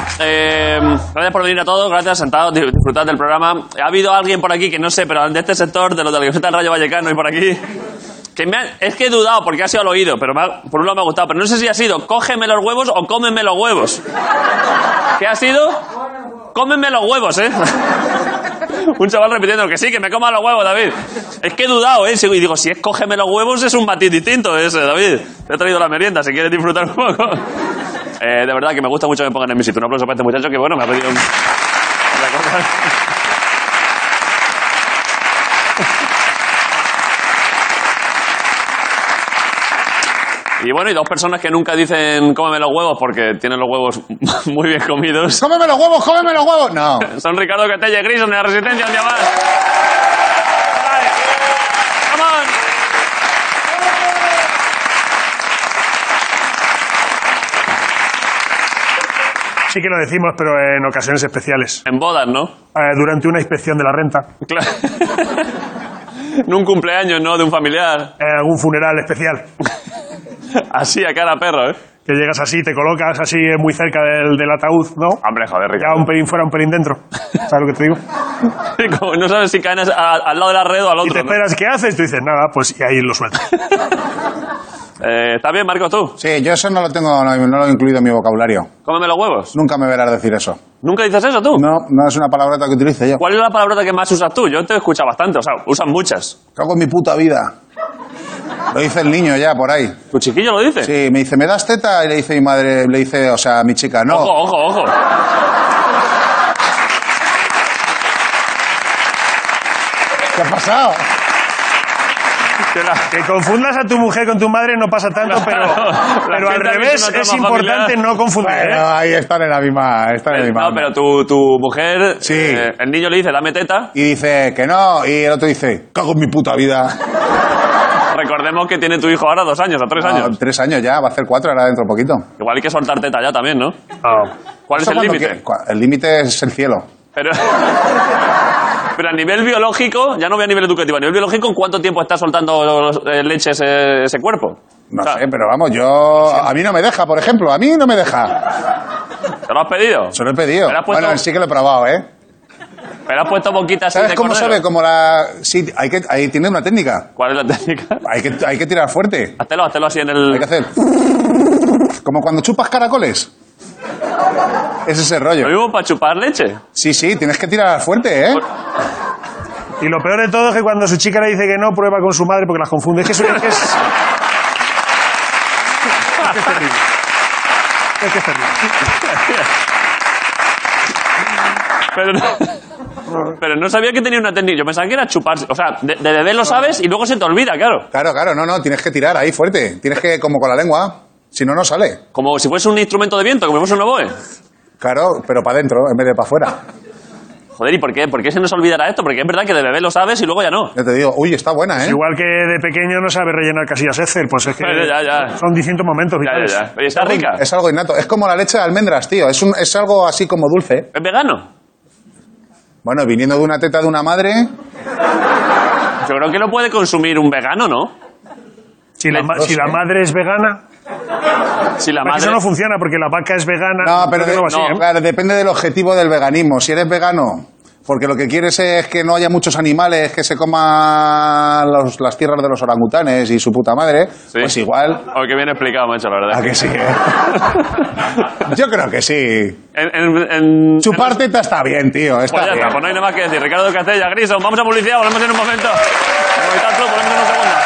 gracias por venir a todos, gracias, sentados, disfrutad del programa. Ha habido alguien por aquí que no sé, pero de este sector, de los de la camiseta del Rayo Vallecano y por aquí, es que he dudado porque ha sido al oído, pero por un lado me ha gustado, pero no sé si ha sido cógeme los huevos o cómeme los huevos. ¿Qué ha sido? Cómeme los huevos, ¿eh? Un chaval repitiendo que sí, que me coma los huevos, David. Es que he dudado, ¿eh? Y digo, si es cógeme los huevos es un matiz distinto ese, David. Te he traído la merienda, si quieres disfrutar un poco. De verdad que me gusta mucho que me pongan en mi sitio. Un aplauso para este muchacho que, bueno, me ha pedido una cosa. Y bueno, y dos personas que nunca dicen cómeme los huevos porque tienen los huevos muy bien comidos. ¡Cómeme los huevos, cómeme los huevos! No. Son Ricardo Catella y Grison de La Resistencia, un día más. Come on. Sí que lo decimos, pero en ocasiones especiales. En bodas, ¿no? Durante una inspección de la renta. Claro. En un cumpleaños, ¿no? De un familiar. En algún funeral especial. Así, a cara perro, ¿eh? Que llegas así, te colocas así muy cerca del ataúd, ¿no? Hombre, joder, Ricardo. Ya un pelín fuera, un pelín dentro. ¿Sabes lo que te digo? Como no sabes si caen al lado de la red o al otro. Y te esperas, ¿no? ¿Qué haces? Tú dices, nada, pues y ahí lo sueltas. ¿Está bien, Marcos, tú? Sí, yo eso no lo he incluido en mi vocabulario. Cómeme los huevos. Nunca me verás decir eso. ¿Nunca dices eso tú? No es una palabrota que utilice yo. ¿Cuál es la palabrota que más usas tú? Yo te he escuchado bastante, o sea, usan muchas. Cago en mi puta vida. Lo dice el niño ya, por ahí. ¿Tu chiquillo lo dice? Sí, me dice, ¿me das teta? Y le dice mi madre, o sea, mi chica, no. Ojo. ¿Qué ha pasado? Que confundas a tu mujer con tu madre no pasa tanto, pero al revés es importante no confundir. Bueno, ahí están en la misma. No, pero tu mujer, sí. El niño le dice, dame teta. Y dice que no, y el otro dice, cago en mi puta vida. Recordemos que tiene tu hijo ahora 2 años o 3 años. 3 años ya, va a hacer 4 ahora dentro de poquito. Igual hay que soltar teta ya también, ¿no? ¿Cuál es el límite? El límite es el cielo. Pero a nivel biológico, ya no voy a nivel educativo, a nivel biológico, ¿en cuánto tiempo está soltando leche ese cuerpo? No sé, pero vamos, a mí no me deja, por ejemplo, a mí no me deja. ¿Te lo has pedido? Se lo he pedido. Bueno, sí que lo he probado, ¿eh? ¿Pero has puesto boquitas así de ¿Sabes cómo cordero? sabe? Como sí, ahí tiene una técnica. ¿Cuál es la técnica? Hay que tirar fuerte. Háztelo así en el... Hay que hacer... Como cuando chupas caracoles. Es ese rollo. ¿Lo mismo para chupar leche? Sí, tienes que tirar fuerte, ¿eh? Y lo peor de todo es que cuando su chica le dice que no, prueba con su madre porque las confunde. Es terrible. Es que es terrible. Pero no sabía que tenía una técnica. Yo pensaba que era chuparse. O sea, de bebé lo sabes y luego se te olvida, claro. Claro, no, tienes que tirar ahí fuerte. Tienes que, como con la lengua, si no, no sale. Como si fuese un instrumento de viento, como si fuese un oboe. Claro, pero para adentro en vez de para afuera. Joder, ¿y por qué se nos olvidará esto? Porque es verdad que de bebé lo sabes y luego ya no. Ya te digo, uy, está buena, ¿eh? Pues igual que de pequeño no sabe rellenar casillas Excel, pues es que ya. son distintos momentos vitales. Ya. Oye, está rica. Es algo innato. Es como la leche de almendras, tío. Es algo así como dulce. ¿Es vegano? Bueno, viniendo de una teta de una madre... Yo creo que lo puede consumir un vegano, ¿no? Si la madre es vegana... Si la madre... Eso no funciona porque la vaca es vegana... No, pero claro, depende del objetivo del veganismo. Si eres vegano... Porque lo que quieres es que no haya muchos animales que se coman las tierras de los orangutanes y su puta madre, sí. Pues igual... Oh, que bien explicado, macho, la verdad. ¿A que sí? Yo creo que sí. Chupar teta está bien, tío. Está pues ya bien. Está, pues no hay nada más que decir. Ricardo Castella, Grison, vamos a publicidad, volvemos en un momento. Volvemos en un segundo.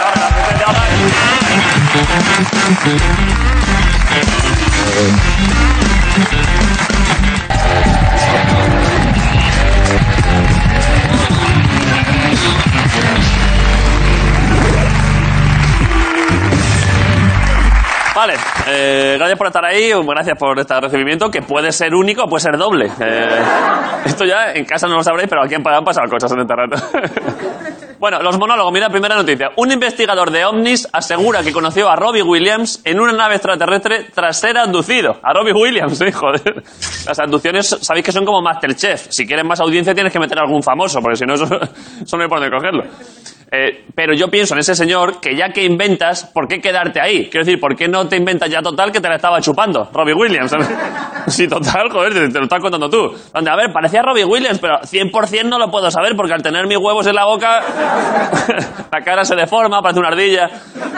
Vale, gracias por estar ahí, gracias por este recibimiento, que puede ser único o puede ser doble. Esto ya en casa no lo sabréis, pero aquí han pasado cosas en este rato. Bueno, los monólogos, mira, primera noticia. Un investigador de ovnis asegura que conoció a Robbie Williams en una nave extraterrestre tras ser abducido. A Robbie Williams, joder. Las abducciones, sabéis que son como MasterChef. Si quieres más audiencia tienes que meter a algún famoso, porque si no, eso no hay por dónde cogerlo. Pero yo pienso en ese señor que ya que inventas, ¿por qué quedarte ahí? Quiero decir, ¿por qué no te inventas ya total que te la estaba chupando? Robbie Williams. Sí, total, joder, te lo estás contando tú. Donde, a ver, parecía Robbie Williams, pero 100% no lo puedo saber porque al tener mis huevos en la boca, la cara se deforma, parece una ardilla.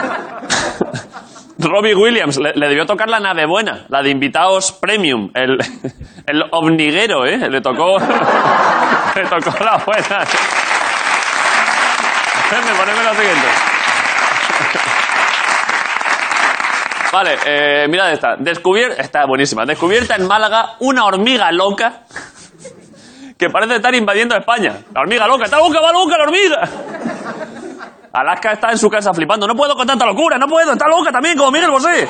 Robbie Williams le debió tocar la nave buena, la de invitados premium, el omniguero, ¿eh? Le tocó la buena. Poneme lo siguiente. Vale, mirad esta. Está buenísima. Descubierta en Málaga una hormiga loca que parece estar invadiendo España. La hormiga loca. ¡Está loca, va loca la hormiga! Alaska está en su casa flipando. No puedo con tanta locura, no puedo. Está loca también, como Miguel Bosé.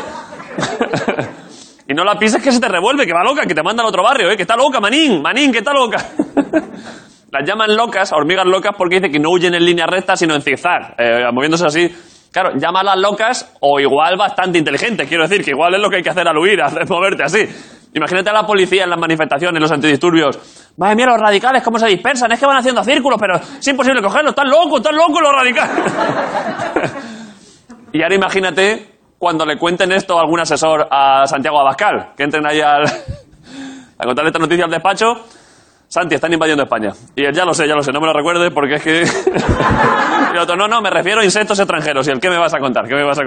Y no la pises que se te revuelve, que va loca, que te manda al otro barrio, que está loca, Manín, que está loca. Las llaman locas, hormigas locas, porque dice que no huyen en línea recta, sino en zigzag, moviéndose así. Claro, llámalas locas o igual bastante inteligentes. Quiero decir, que igual es lo que hay que hacer al huir, moverte así. Imagínate a la policía en las manifestaciones, los antidisturbios. Madre mía, los radicales, cómo se dispersan. Es que van haciendo círculos, pero es imposible cogerlos. Están locos los radicales. Y ahora imagínate cuando le cuenten esto a algún asesor a Santiago Abascal, que entren ahí a contarle esta noticia al despacho. Santi, están invadiendo España. Y él, ya lo sé, no me lo recuerde porque es que... Y el otro, no, me refiero a insectos extranjeros. Y el, ¿qué me vas a contar?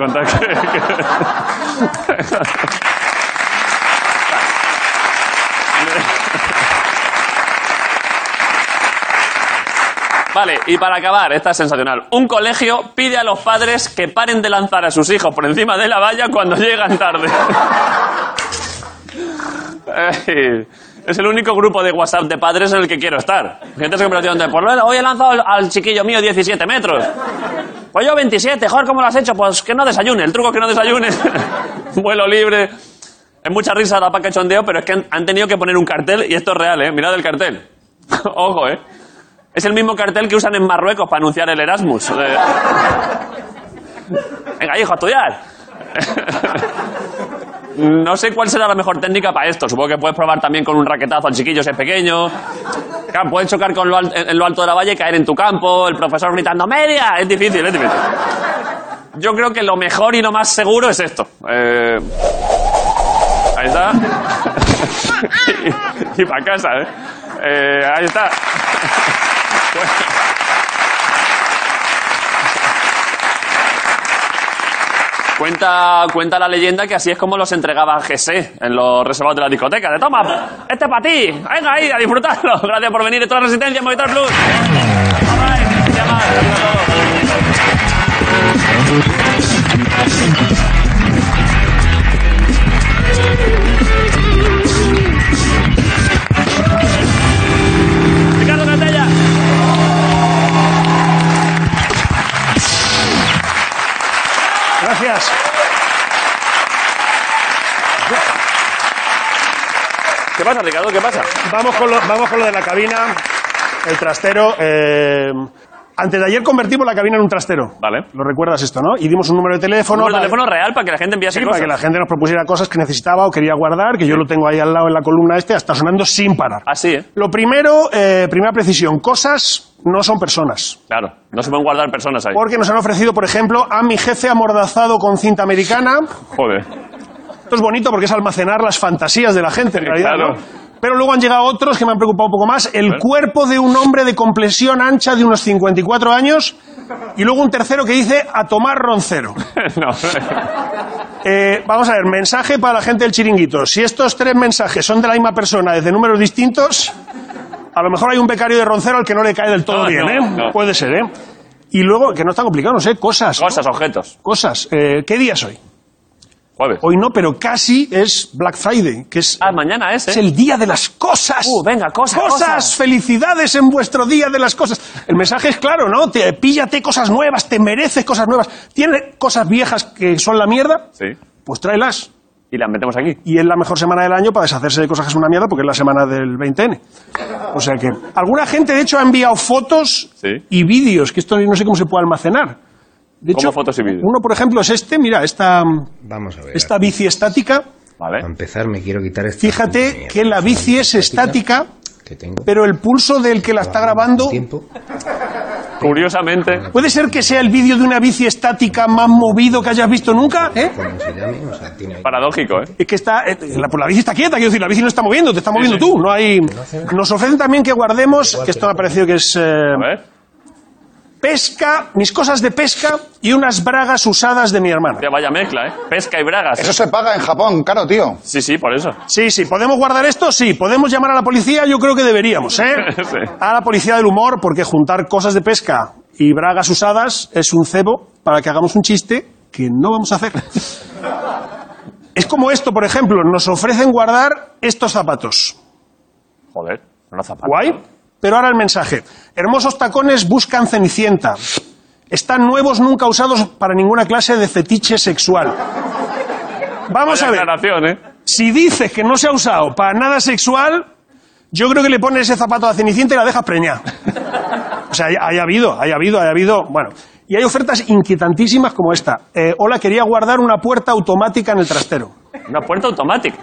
Vale, y para acabar, esta es sensacional. Un colegio pide a los padres que paren de lanzar a sus hijos por encima de la valla cuando llegan tarde. Es el único grupo de WhatsApp de padres en el que quiero estar. Gente se convertido en pues hoy he lanzado al chiquillo mío 17 metros. Pues yo 27, joder, ¿cómo lo has hecho? Pues que no desayune, el truco es que no desayune. Vuelo libre. Es mucha risa la paca chondeo, pero es que han tenido que poner un cartel, y esto es real, mirad el cartel. Ojo, es el mismo cartel que usan en Marruecos para anunciar el Erasmus. Venga, hijo, a estudiar. No sé cuál será la mejor técnica para esto. Supongo que puedes probar también con un raquetazo al chiquillo si es pequeño. Claro, puedes chocar en lo alto de la valla y caer en tu campo. El profesor gritando ¡media! Es difícil. Yo creo que lo mejor y lo más seguro es esto. Ahí está. y para casa, ahí está. Cuenta la leyenda que así es como los entregaba GC en los reservados de la discoteca. De toma, este es para ti. Venga ahí, a disfrutarlo. Gracias por venir. Esto es La Resistencia en Movistar Plus. Ricardo Castella. Gracias. ¿Qué pasa, Ricardo? ¿Qué pasa? Vamos con lo de la cabina, el trastero. Antes de ayer convertimos la cabina en un trastero. Vale. ¿Lo recuerdas esto, no? Y dimos un número de teléfono. Un número de teléfono real para que la gente enviase cosas. Para que la gente nos propusiera cosas que necesitaba o quería guardar, que yo lo tengo ahí al lado en la columna está sonando sin parar. Así, Lo primero, primera precisión, cosas no son personas. Claro, no se pueden guardar personas ahí. Porque nos han ofrecido, por ejemplo, a mi jefe amordazado con cinta americana. Joder. Esto es bonito porque es almacenar las fantasías de la gente, en realidad, claro. ¿no? Pero luego han llegado otros que me han preocupado un poco más. El cuerpo de un hombre de complexión ancha de unos 54 años. Y luego un tercero que dice a tomar roncero. No. Vamos a ver, mensaje para la gente del chiringuito. Si estos tres mensajes son de la misma persona desde números distintos, a lo mejor hay un becario de roncero al que no le cae del todo bien, No. Puede ser, Y luego, que no está complicado, no sé, cosas. Cosas, ¿no? objetos. Cosas. ¿Qué día es hoy? Jueves. Hoy no, pero casi es Black Friday, que es... Mañana Es el día de las cosas. Venga, cosas. Cosas, felicidades en vuestro día de las cosas. El mensaje es claro, ¿no? Píllate cosas nuevas, te mereces cosas nuevas. ¿Tienes cosas viejas que son la mierda? Sí. Pues tráelas. Y las metemos aquí. Y es la mejor semana del año para deshacerse de cosas que son una mierda, porque es la semana del 20N. O sea que... Alguna gente, de hecho, ha enviado fotos y vídeos, que esto no sé cómo se puede almacenar. De hecho, ¿cómo fotos y vídeos? Uno, por ejemplo, es este, mira, Vamos a ver. esta bici estática. Vale. Para empezar, me quiero quitar esta. Fíjate que la bici es estática, que tengo. pero el pulso del que la está grabando Tiempo. Curiosamente. ¿Puede ser que sea el vídeo de una bici estática más movido que hayas visto nunca? Como se llame, o sea, tiene ahí... Paradójico, ¿eh? Es que está, la bici está quieta, quiero decir, la bici no está moviendo, te está moviendo tú. No hay. Nos ofrecen también que guardemos, que esto me ha parecido que es A ver. pesca, mis cosas de pesca y unas bragas usadas de mi hermana. Hostia, vaya mezcla, ¿eh? Pesca y bragas. Eso se paga en Japón, caro, tío. Sí, sí, por eso. Sí, ¿podemos guardar esto? Sí. ¿Podemos llamar a la policía? Yo creo que deberíamos, ¿eh? Sí. A la policía del humor, porque juntar cosas de pesca y bragas usadas es un cebo para que hagamos un chiste que no vamos a hacer. Es como esto, por ejemplo, nos ofrecen guardar estos zapatos. Joder, unos zapatos. Guay. Pero ahora el mensaje. Hermosos tacones buscan Cenicienta. Están nuevos, nunca usados para ninguna clase de fetiche sexual. Vamos Vaya a ver. aclaración, ¿eh? Si dices que no se ha usado para nada sexual, yo creo que le pones ese zapato a Cenicienta y la dejas preñar. O sea, haya habido. Bueno, y hay ofertas inquietantísimas como esta. Hola, quería guardar una puerta automática en el trastero. Una puerta automática.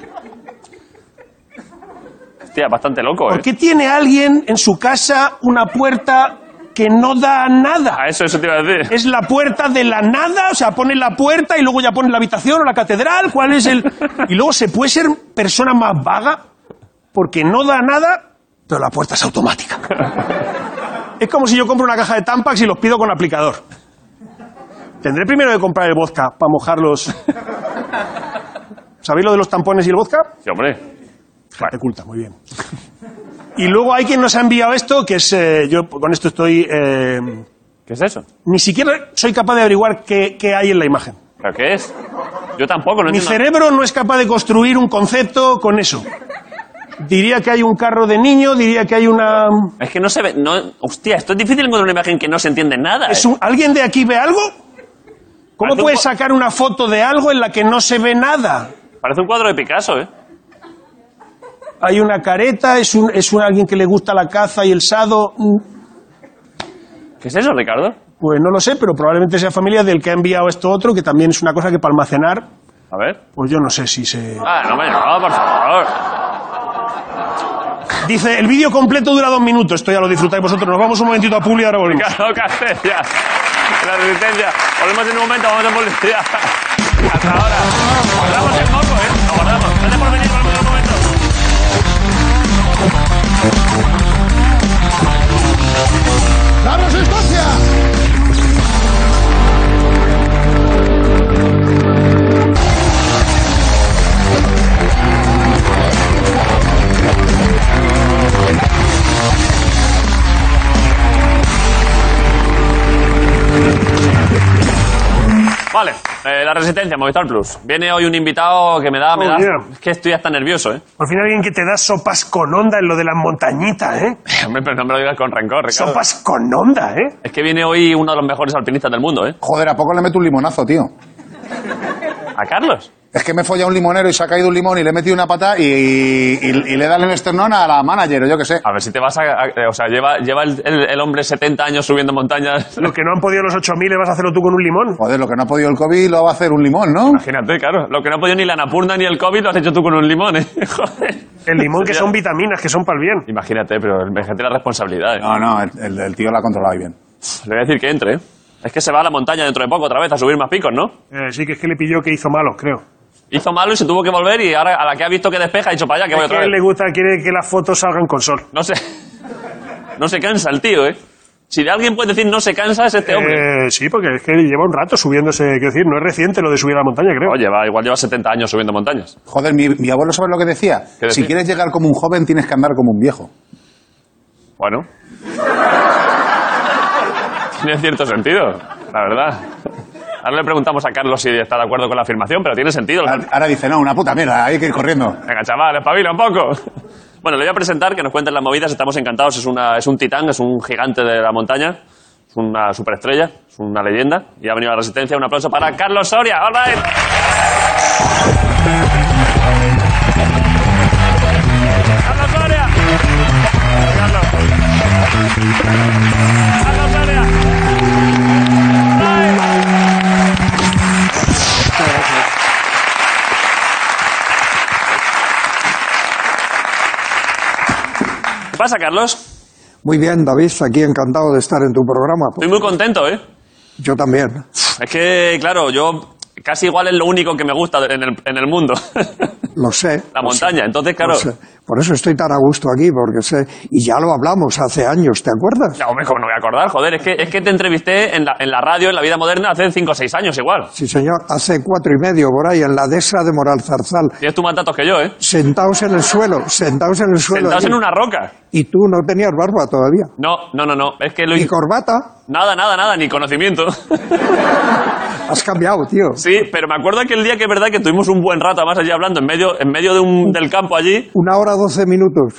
Hostia, bastante loco, ¿eh? ¿Por qué tiene alguien en su casa una puerta que no da nada? A eso te iba a decir. ¿Es la puerta de la nada? O sea, pone la puerta y luego ya pone la habitación o la catedral. ¿Cuál es el...? Y luego se puede ser persona más vaga porque no da nada, pero la puerta es automática. Es como si yo compro una caja de Tampax y los pido con aplicador. Tendré primero que comprar el vodka para mojarlos. ¿Sabéis lo de los tampones y el vodka? Sí, hombre. Gente culta, muy bien. Y luego hay quien nos ha enviado esto, que es... yo con esto estoy... ¿Qué es eso? ni siquiera soy capaz de averiguar qué hay en la imagen. ¿Pero qué es? Yo tampoco, no Mi entiendo. cerebro no es capaz de construir un concepto con eso. Diría que hay un carro de niño, diría que hay una... Es que no se ve... No, hostia, esto es difícil encontrar una imagen que no se entiende nada. ¿Alguien de aquí ve algo? ¿Cómo Parece un puedes sacar una foto de algo en la que no se ve nada? Parece un cuadro de Picasso, ¿eh? Hay una careta, es alguien que le gusta la caza y el sado. ¿Qué es eso, Ricardo? Pues no lo sé, pero probablemente sea familia del que ha enviado esto otro, que también es una cosa que para almacenar, A ver. pues yo no sé si se... Ah, no, por favor. Dice, el vídeo completo dura 2 minutos, esto ya lo disfrutáis vosotros. Nos vamos un momentito a Publi y ahora volvemos. Ricardo Castella. La Resistencia. Volvemos en un momento, vamos a publicidad. Hasta ahora. Guardamos el moco, ¿eh? Lo guardamos. Gracias por venir, volvemos en un momento. ¡La resistencia! Vale, la Resistencia, Movistar Plus. Viene hoy un invitado que me da... yeah. Es que estoy hasta nervioso, ¿eh? Por fin alguien que te da sopas con onda en lo de las montañitas, ¿eh? Hombre, pero no me lo digas con rencor, Ricardo. Sopas con onda, ¿eh? Es que viene hoy uno de los mejores alpinistas del mundo, ¿eh? Joder, ¿a poco le meto un limonazo, tío? ¿A Carlos? Es que me he follado un limonero y se ha caído un limón y le he metido una pata y le he dado el esternón a la manager o yo qué sé. A ver si te vas o sea, lleva el hombre 70 años subiendo montañas. Lo que no han podido los 8.000 vas a hacerlo tú con un limón. Joder, lo que no ha podido el COVID lo va a hacer un limón, ¿no? Imagínate, claro. Lo que no ha podido ni la Napurna ni el COVID lo has hecho tú con un limón, ¿eh? Joder. El limón que son vitaminas, que son para el bien. Imagínate, pero imagínate la responsabilidad, ¿eh? No, el tío la ha controlado bien. Le voy a decir que entre, ¿eh? Es que se va a la montaña dentro de poco otra vez a subir más picos, ¿no? Sí, que es que le pilló que hizo malo, creo. Hizo malo y se tuvo que volver y ahora a la que ha visto que despeja ha dicho para allá que voy Es otra que a vez. él le gusta, quiere que las fotos salgan con sol. No sé. No se cansa el tío, ¿eh? Si de alguien puede decir no se cansa es este hombre. Sí, porque es que lleva un rato subiéndose, quiero decir, no es reciente lo de subir a la montaña, creo. Oye, igual lleva 70 años subiendo montañas. Joder, mi abuelo, ¿sabes lo que decía? ¿Qué decía? Si quieres llegar como un joven, tienes que andar como un viejo. Bueno. Tiene cierto sentido, la verdad. Ahora le preguntamos a Carlos si está de acuerdo con la afirmación, pero tiene sentido. Ahora dice, no, una puta mierda, hay que ir corriendo. Venga, chaval, espabila un poco. Bueno, le voy a presentar, que nos cuenten las movidas, estamos encantados. Es un titán, es un gigante de la montaña, es una superestrella, es una leyenda. Y ha venido a la Resistencia. Un aplauso para Carlos Soria. All right. ¡Carlos Soria! ¡Carlos! ¡Carlos Soria! ¡Ay! ¿Qué pasa, Carlos? Muy bien, David, aquí encantado de estar en tu programa. Estoy muy contento, ¿eh? Yo también. Es que, claro, yo casi igual es lo único que me gusta en el mundo. Lo sé. La montaña, entonces, claro. Por eso estoy tan a gusto aquí, porque sé. Y ya lo hablamos hace años, ¿te acuerdas? No, hombre, ¿cómo no voy a acordar? Joder, es que te entrevisté en la radio, en La Vida Moderna, hace 5 o 6 años igual. Sí, señor. Hace 4 y medio, por ahí, en la dehesa de Moral Zarzal. Tienes tú más datos que yo, ¿eh? Sentados en el suelo. Sentados allí. En una roca. Y tú no tenías barba todavía. No. Es que ¿Ni corbata? Nada, ni conocimiento. Has cambiado, tío. Sí, pero me acuerdo aquel día que es verdad que tuvimos un buen rato más allí hablando, en medio del campo allí. 1 hora 12 minutos.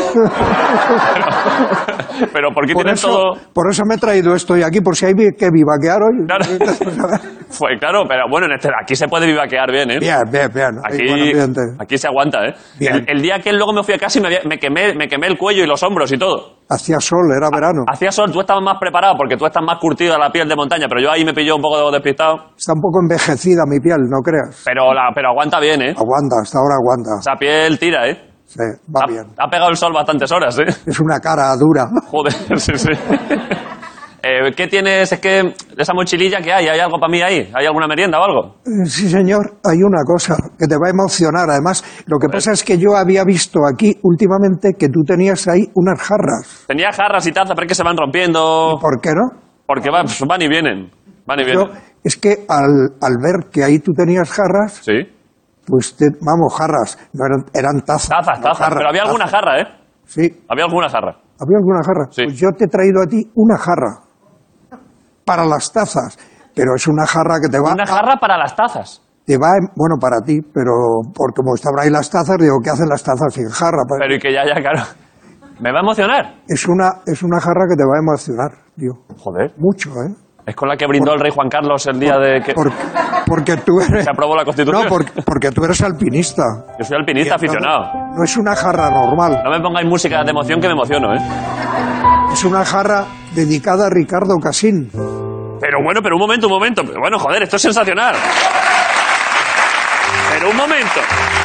pero ¿por qué tienes todo...? Por eso me he traído esto y aquí, por si hay que vivaquear hoy. Claro, claro, pero bueno, aquí se puede vivaquear bien, ¿eh? Bien. Aquí se aguanta, ¿eh? El día que luego me fui a casa y me quemé el cuello y los hombros y todo. Hacía sol, era verano. Hacía sol, tú estabas más preparado porque tú estás más curtido a la piel de montaña, pero yo ahí me pilló un poco despistado. Está un poco envejecida mi piel, no creas. Pero aguanta bien, ¿eh? Aguanta, hasta ahora aguanta. Esa piel tira, ¿eh? Sí, va bien. Ha pegado el sol bastantes horas, ¿eh? Es una cara dura. Joder, sí. ¿Qué tienes? Es que esa mochililla que ¿hay algo para mí ahí? ¿Hay alguna merienda o algo? Sí, señor, hay una cosa que te va a emocionar. Además, lo que pasa es que yo había visto aquí últimamente que tú tenías ahí unas jarras. Tenía jarras y tazas, pero es que se van rompiendo. ¿Y por qué no? Porque van y vienen. Es que al ver que ahí tú tenías jarras... Sí. Pues, jarras, no eran tazas. Tazas, pero había alguna jarra, ¿eh? Sí. ¿Había alguna jarra? Sí. Pues yo te he traído a ti una jarra. Para las tazas. Pero es una jarra que te va... ¿Una jarra para las tazas? Te va, bueno, para ti, pero porque como estaban ahí las tazas, digo, ¿qué hacen las tazas sin jarra? Pero y que ya, claro. ¿Me va a emocionar? Es una jarra que te va a emocionar, tío. Joder. Mucho, ¿eh? Es con la que brindó el rey Juan Carlos el día de que... Porque tú eres... Se aprobó la Constitución. No, porque tú eres alpinista. Yo soy alpinista aficionado. No es una jarra normal. No me pongáis música de emoción que me emociono, ¿eh? Es una jarra dedicada a Ricardo Casín. Pero un momento. Pero bueno, joder, esto es sensacional. Pero un momento.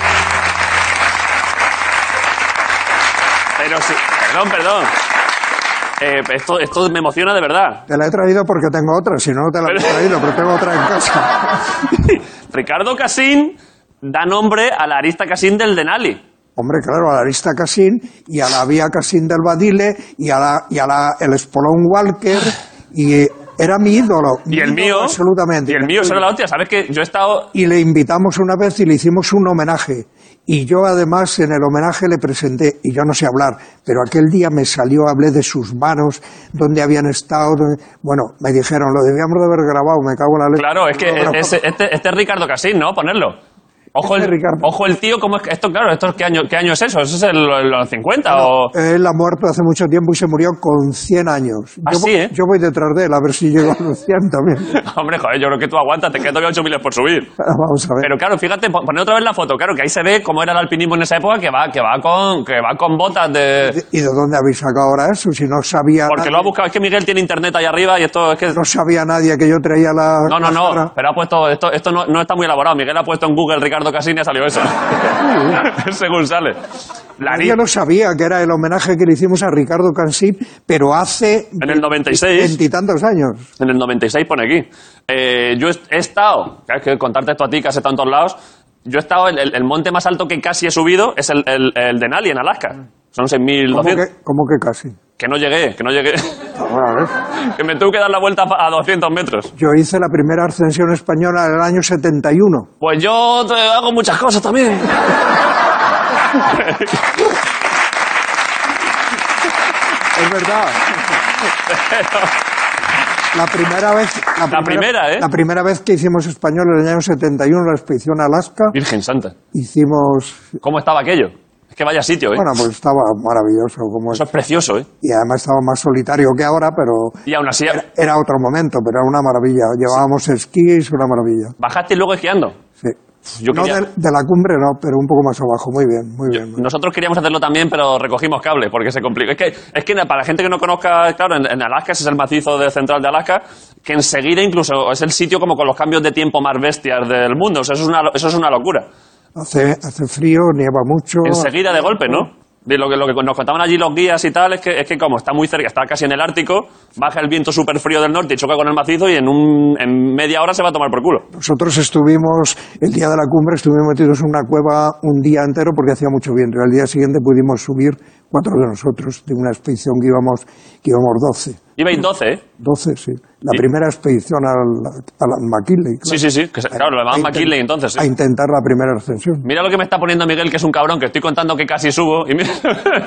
Pero sí, perdón. Esto me emociona de verdad. Te la he traído porque tengo otra, si no, no te la he traído, pero tengo otra en casa. Ricardo Casín da nombre a la arista Casín del Denali. Hombre, claro, a la arista Casín y a la vía Casín del Badile y a el Espolón Walker y era mi ídolo. Y el mío. Absolutamente. Y el mío será la hostia. ¿Sabes que yo he estado...? Y le invitamos una vez y le hicimos un homenaje. Y yo además en el homenaje le presenté, y yo no sé hablar, pero aquel día me salió, hablé de sus manos, dónde habían estado, bueno, me dijeron, lo debíamos de haber grabado, me cago en la leche. Claro, es que este es Ricardo Casín, ¿no? Ponerlo. Ojo el tío, ¿cómo es que esto, claro, ¿qué año es eso? ¿Eso es los 50 o...? Él ha muerto hace mucho tiempo y se murió con 100 años. Yo voy detrás de él a ver si llego a los 100 también. Hombre, joder, yo creo que tú aguantas, te quedan todavía 8.000 por subir. Vamos a ver. Pero claro, fíjate, poner otra vez la foto, claro, que ahí se ve cómo era el alpinismo en esa época, que va con botas de... ¿Y de dónde habéis sacado ahora eso? Si no sabía Porque nadie... lo ha buscado, es que Miguel tiene internet ahí arriba y esto es que... No sabía nadie que yo traía la... No, pero ha puesto, esto no está muy elaborado, Miguel ha puesto en Google Ricardo Casín y ha salido eso. Según sale. Yo no sabía que era el homenaje que le hicimos a Ricardo Casín, pero hace... En el 96. 20 y tantos años. En el 96 pone aquí. Yo he estado, es que contarte esto a ti que has estado en todos lados, yo he estado, el monte más alto que casi he subido es el Denali en Alaska. Son 6.200. ¿Cómo que casi? Que no llegué. Ahora, Que me tuve que dar la vuelta a 200 metros. Yo hice la primera ascensión española en el año 71. Pues yo hago muchas cosas también. Es verdad. La primera vez que hicimos español en el año 71, la expedición a Alaska. Virgen Santa. Hicimos... ¿Cómo estaba aquello? Es que vaya sitio, ¿eh? Bueno, pues estaba maravilloso. Eso es precioso, ¿eh? Y además estaba más solitario que ahora, pero... Y aún así... Era otro momento, pero era una maravilla. Llevábamos esquís, una maravilla. ¿Bajaste luego esquiando? Sí. No de la cumbre, no, pero un poco más abajo. Muy bien. Nosotros queríamos hacerlo también, pero recogimos cable, porque se complicó. Es que para la gente que no conozca, claro, en Alaska, ese es el macizo central de Alaska, que enseguida incluso es el sitio como con los cambios de tiempo más bestias del mundo. O sea, eso es una locura. Hace frío, nieva mucho. Enseguida de golpe, ¿no? De lo que nos contaban allí los guías y tal, es que como está muy cerca, está casi en el Ártico, baja el viento súper frío del norte y choca con el macizo y en media hora se va a tomar por culo. Nosotros estuvimos, el día de la cumbre, estuvimos metidos en una cueva un día entero porque hacía mucho viento. Y al día siguiente pudimos subir 4 de nosotros, de una expedición que íbamos 12. Ibais 12, ¿eh? 12, sí. La primera expedición al McKinley. Claro. Sí. Claro, lo llamamos McKinley entonces. Sí. A intentar la primera ascensión. Mira lo que me está poniendo Miguel, que es un cabrón, que estoy contando que casi subo. Y mira...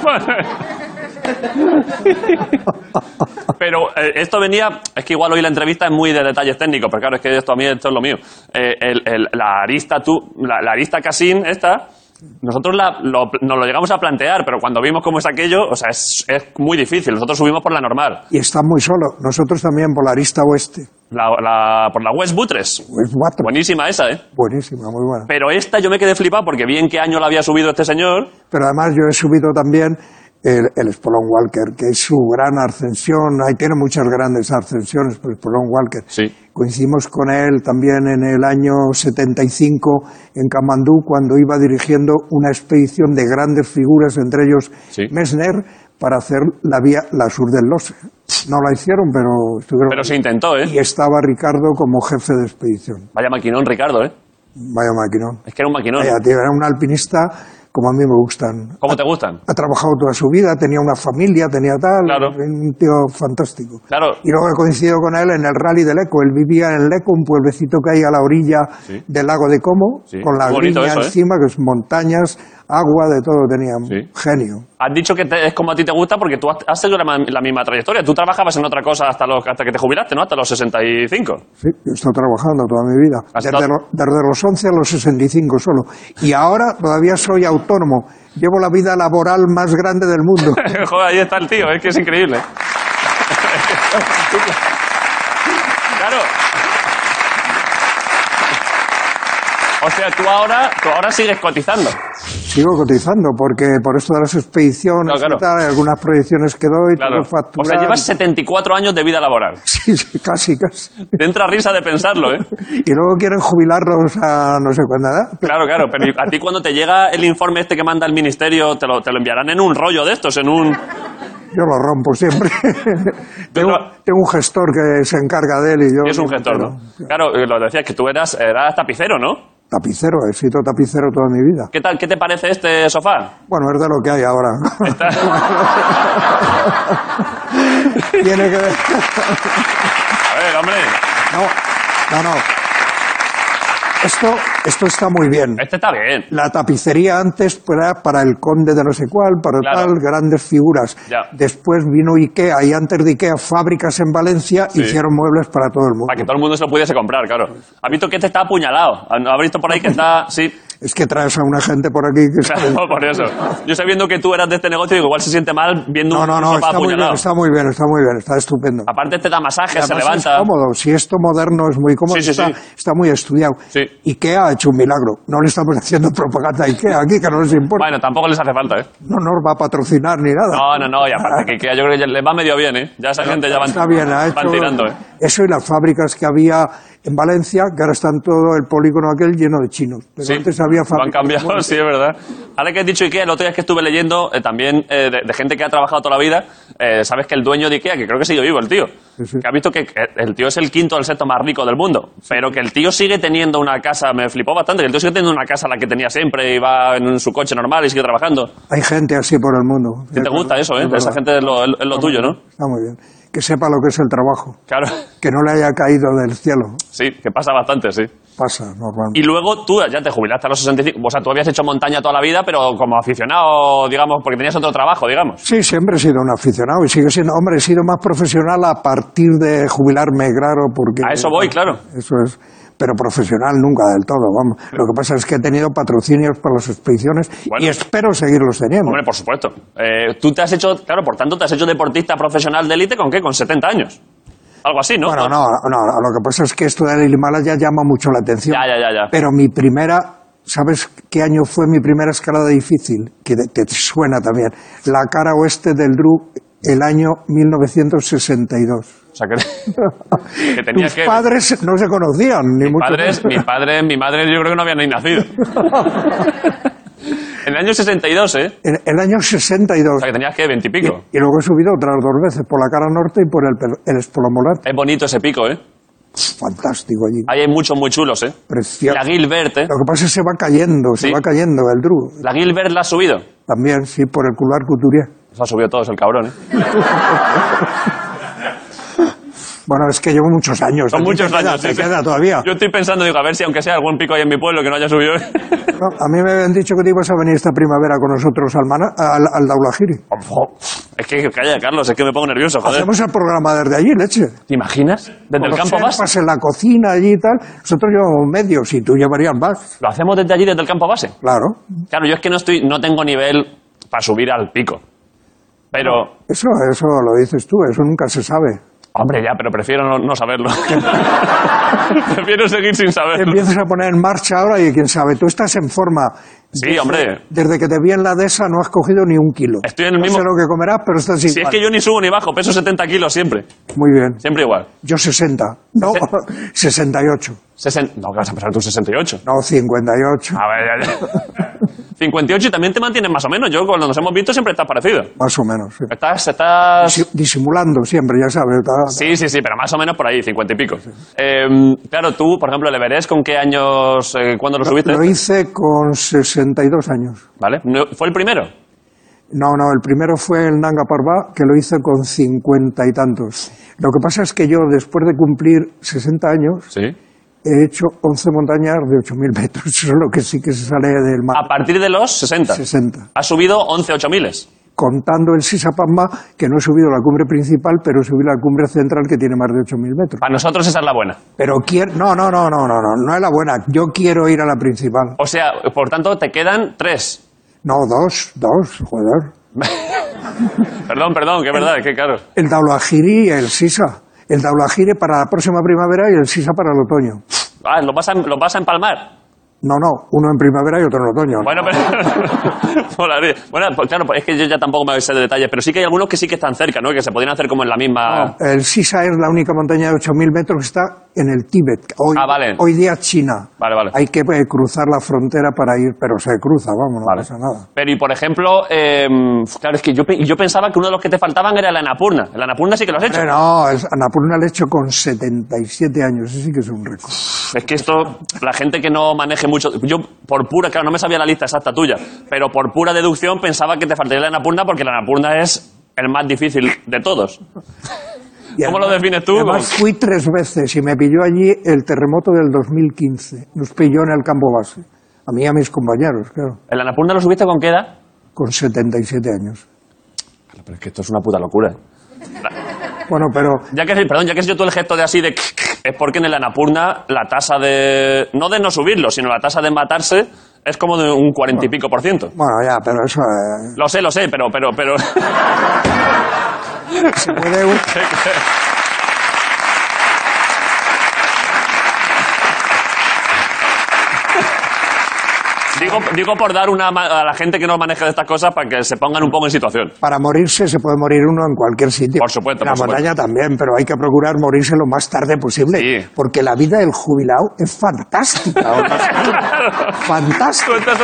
Pero esto venía... Es que igual hoy la entrevista es muy de detalles técnicos, pero claro, es que esto es lo mío. La arista Cassin esta... Nosotros nos lo llegamos a plantear, pero cuando vimos cómo es aquello, o sea, es muy difícil. Nosotros subimos por la normal. Y está muy solo. Nosotros también por la arista oeste. Por la West Buttress. West Buttress. Buenísima esa, ¿eh? Buenísima, muy buena. Pero esta yo me quedé flipado porque vi en qué año la había subido este señor. Pero además yo he subido también el Spelunky Walker, que es su gran ascensión. Ahí tiene muchas grandes ascensiones, pero el Spelunky Walker. Sí. Coincidimos con él también en el año 75 en Kamandú, cuando iba dirigiendo una expedición de grandes figuras, entre ellos Messner, para hacer la sur del Lhotse. No la hicieron, pero estuvieron. Pero se intentó, ¿eh? Y estaba Ricardo como jefe de expedición. Vaya maquinón, Ricardo, ¿eh? Vaya maquinón. Es que era un maquinón. Vaya, tío, era un alpinista como a mí me gustan. ¿Cómo te gustan? Ha trabajado toda su vida, tenía una familia, tenía tal. Claro. Un tío fantástico. Claro. Y luego he coincidido con él en el Rally del Eco. Él vivía en Leco, un pueblecito que hay a la orilla del lago de Como, con la griña encima, que es montañas, agua, de todo tenía. Genio. Has dicho que es como a ti te gusta porque tú has seguido la misma trayectoria. Tú trabajabas en otra cosa hasta que te jubilaste, ¿no? Hasta los 65. Sí, yo he estado trabajando toda mi vida. Desde los 11 a los 65 solo. Y ahora todavía soy autónomo. Llevo la vida laboral más grande del mundo. Joder, ahí está el tío, es que es increíble. Claro. O sea, tú ahora sigues cotizando. Sigo cotizando, porque por esto de las expediciones y tal, hay algunas proyecciones que doy, tengo que facturar. O sea, llevas 74 años de vida laboral. Sí, casi. Te entra risa de pensarlo, ¿eh? Y luego quieren jubilarlos a no sé cuándo edad. Claro, pero a ti cuando te llega el informe este que manda el ministerio, te lo enviarán en un rollo de estos, en un... Yo lo rompo siempre. tengo un gestor que se encarga de él y yo... Y es un gestor, ¿no? Claro, lo decías que tú eras tapicero, ¿no? Tapicero, he sido tapicero toda mi vida. ¿Qué tal? ¿Qué te parece este sofá? Bueno, es de lo que hay ahora. Tiene que ver... A ver, hombre. No. Esto está muy bien. Este está bien. La tapicería antes era para el conde de no sé cuál, para tal, grandes figuras. Ya. Después vino Ikea y antes de Ikea fábricas en Valencia, hicieron muebles para todo el mundo. Para que todo el mundo se lo pudiese comprar, claro. ¿Has visto que este está apuñalado? ¿Has visto por ahí que está...? Sí. Es que traes a una gente por aquí que... Claro, por eso. Yo sabiendo que tú eras de este negocio, digo, igual se siente mal viendo un sofá apuñalado. Está muy bien, está estupendo. Aparte te da masajes, se levanta. Es cómodo, si esto moderno es muy cómodo, está muy estudiado. Sí. Ikea ha hecho un milagro. No le estamos haciendo propaganda a Ikea aquí, que no les importa. Bueno, tampoco les hace falta, ¿eh? No nos va a patrocinar ni nada. No, y aparte que Ikea yo creo que les va medio bien, ¿eh? Ya esa gente ya van tirando, ¿eh? Eso y las fábricas que había en Valencia, que ahora están todo el polígono aquel lleno de chinos. Pero antes había fábricas. Lo han cambiado, sí, es verdad. Ahora que has dicho Ikea, el otro día que estuve leyendo también de gente que ha trabajado toda la vida, sabes que el dueño de Ikea, que creo que sigue vivo el tío, que ha visto que el tío es el quinto o el sexto más rico del mundo, pero que el tío sigue teniendo una casa, me flipó bastante, que el tío sigue teniendo una casa la que tenía siempre y va en su coche normal y sigue trabajando. Hay gente así por el mundo. ¿Qué te gusta eso, eh? Esa gente es lo tuyo, ¿no? Está muy bien. Que sepa lo que es el trabajo. Claro. Que no le haya caído del cielo. Sí, que pasa bastante, sí. Pasa, normalmente. Y luego tú ya te jubilaste a los 65. O sea, tú habías hecho montaña toda la vida, pero como aficionado, digamos, porque tenías otro trabajo, digamos. Sí, siempre he sido un aficionado y sigo siendo... Hombre, he sido más profesional a partir de jubilarme, claro, porque... A eso voy, claro. Eso es... Pero profesional nunca del todo, vamos. Lo que pasa es que he tenido patrocinios para las expediciones y espero seguirlos teniendo. Hombre, por supuesto. Tú te has hecho, claro, por tanto, te has hecho deportista profesional de élite, ¿con qué? Con 70 años. Algo así, ¿no? Bueno, no, lo que pasa es que esto del Himalaya llama mucho la atención. Ya. Pero mi primera... ¿Sabes qué año fue mi primera escalada difícil? Que te suena también. La cara oeste del Dru, el año 1962. O sea, que tenía Tus padres no se conocían, ni mucho menos. Mi madre yo creo que no habían ni nacido. En el año 62, ¿eh? En el año 62. O sea, que tenías que 20 y pico. Y luego he subido otras 2 veces, por la cara norte y por el Espolomolat. Es bonito ese pico, ¿eh? Fantástico allí. Ahí hay muchos muy chulos, ¿eh? Precioso. La Gilbert, ¿eh? Lo que pasa es que se va cayendo Sí. el Dru. La Gilbert la has subido. También, sí, por el Couloir Couturier. Se ha subido todos el cabrón, ¿eh? Bueno, es que llevo muchos años. Son ¿A ti muchos te queda- años. ¿Te sí. queda todavía? Yo estoy pensando, digo, a ver si aunque sea algún pico ahí en mi pueblo que no haya subido. No, a mí me habían dicho que te ibas a venir esta primavera con nosotros al Daulagiri. Es que, calla, Carlos, es que me pongo nervioso, joder. Hacemos el programa desde allí, leche. ¿Te imaginas? Desde Con el los campo sherpas base. en la cocina allí y tal. Nosotros llevamos medios y tú llevarías más. ¿Lo hacemos desde allí, desde el campo base? Claro. Claro, yo es que no tengo nivel para subir al pico. Pero, Eso lo dices tú, eso nunca se sabe. hombre, ya, pero prefiero no saberlo. Prefiero seguir sin Te saberlo. empiezas a poner en marcha ahora y quién sabe, tú estás en forma. Sí, hombre. Desde que te vi en la dehesa no has cogido ni 1 kilo. Estoy en el mismo- No sé lo que comerás, pero estás igual. Si es que yo ni subo ni bajo, peso 70 kilos siempre. Muy bien. Siempre igual. Yo 60. No, 68. No, que vas a pasar tú 68. No, 58. A ver, ya. 58 y también te mantienes más o menos. Yo cuando nos hemos visto siempre estás parecido. Más o menos, sí. Estás... Disimulando siempre, ya sabes. Sí, pero más o menos por ahí, 50 y pico. Claro, tú, por ejemplo, el Everest, ¿con qué años, cuándo lo subiste? Lo hice con 62 años. ¿Vale? ¿Fue el primero? No, el primero fue el Nanga Parbat, que lo hice con 50 y tantos. Lo que pasa es que yo, después de cumplir 60 años, Sí. he hecho 11 montañas de 8.000 metros. Eso es lo que sí que se sale del mar. A partir de los 60. 60. Has subido 11 8000. Contando el Sisapamma, que no he subido la cumbre principal, pero subí la cumbre central, que tiene más de 8.000 metros. Para nosotros esa es la buena. Pero quiero... No es la buena. Yo quiero ir a la principal. O sea, por tanto, te quedan 3. No, dos, joder. Perdón, que es verdad, es que claro. El Daulagiri y el Sisa. El Daulagiri para la próxima primavera y el Sisa para el otoño. Ah, ¿lo vas a empalmar? No, uno en primavera y otro en otoño. Bueno, pero... Molaría. Bueno, pues claro, pues es que yo ya tampoco me sé de detalles, pero sí que hay algunos que sí que están cerca, ¿no? Que se podrían hacer como en la misma... El Sisa es la única montaña de 8.000 metros que está en el Tíbet. Vale. Hoy día China. Vale. Hay que cruzar la frontera para ir, pero se cruza, vamos, no Vale. pasa nada. Pero y por ejemplo, claro, es que yo pensaba que uno de los que te faltaban era el Annapurna. El Annapurna sí que lo has hecho. No, Annapurna lo he hecho con 77 años, ese sí que es un récord. Es que esto, la gente que no maneje mucho... Yo, por pura... Claro, no me sabía la lista exacta tuya, pero por pura deducción pensaba que te faltaría el Annapurna porque el Annapurna es el más difícil de todos. Y ¿Cómo lo defines tú? Además fui 3 veces y me pilló allí el terremoto del 2015. Nos pilló en el campo base. A mí y a mis compañeros, claro. ¿El Annapurna lo subiste con qué edad? Con 77 años. Pero es que esto es una puta locura. Bueno, pero Ya que has hecho tú el gesto de así de... Es porque en el Annapurna la tasa de... No de no subirlo, sino la tasa de matarse es como de un 40 y pico %. bueno, ya, pero eso Lo sé, pero... se puede... Digo por dar a la gente que no maneje de estas cosas para que se pongan un poco en situación. Para morirse se puede morir uno en cualquier sitio. Por supuesto, En la por supuesto. montaña también, pero hay que procurar morirse lo más tarde posible. Sí. Porque la vida del jubilado es fantástica. Fantástica. Tú estás...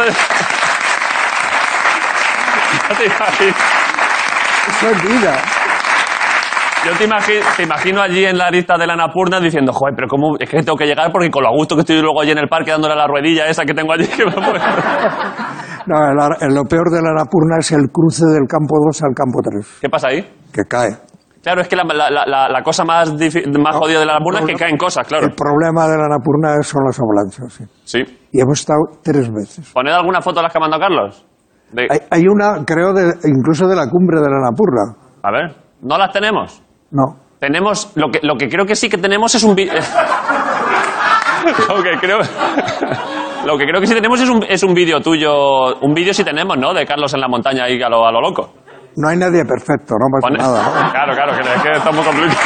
No te imaginas. Eso es vida. Yo te imagino allí en la lista de la Annapurna diciendo, joder, pero ¿cómo? Es que tengo que llegar porque con lo a gusto que estoy luego allí en el parque dándole a la ruedilla esa que tengo allí que me muero. No, lo peor de la Annapurna es el cruce del campo 2 al campo 3, ¿Qué pasa ahí? que cae. Claro, es que la cosa más jodida de la Annapurna es que caen cosas, claro. El problema de la Annapurna son las avalanchas, sí. Sí. Y hemos estado 3 veces. ¿Poned alguna foto de las que ha mandado Carlos? Hay una, creo, incluso de la cumbre de la Annapurna. A ver, ¿no las tenemos? No. Tenemos... Lo que creo que sí que tenemos es un vídeo... Lo que creo que sí tenemos es un vídeo tuyo... Un vídeo sí tenemos, ¿no? De Carlos en la montaña ahí a lo loco. No hay nadie perfecto, no pasa nada. ¿no? Claro, que es que está muy complicado.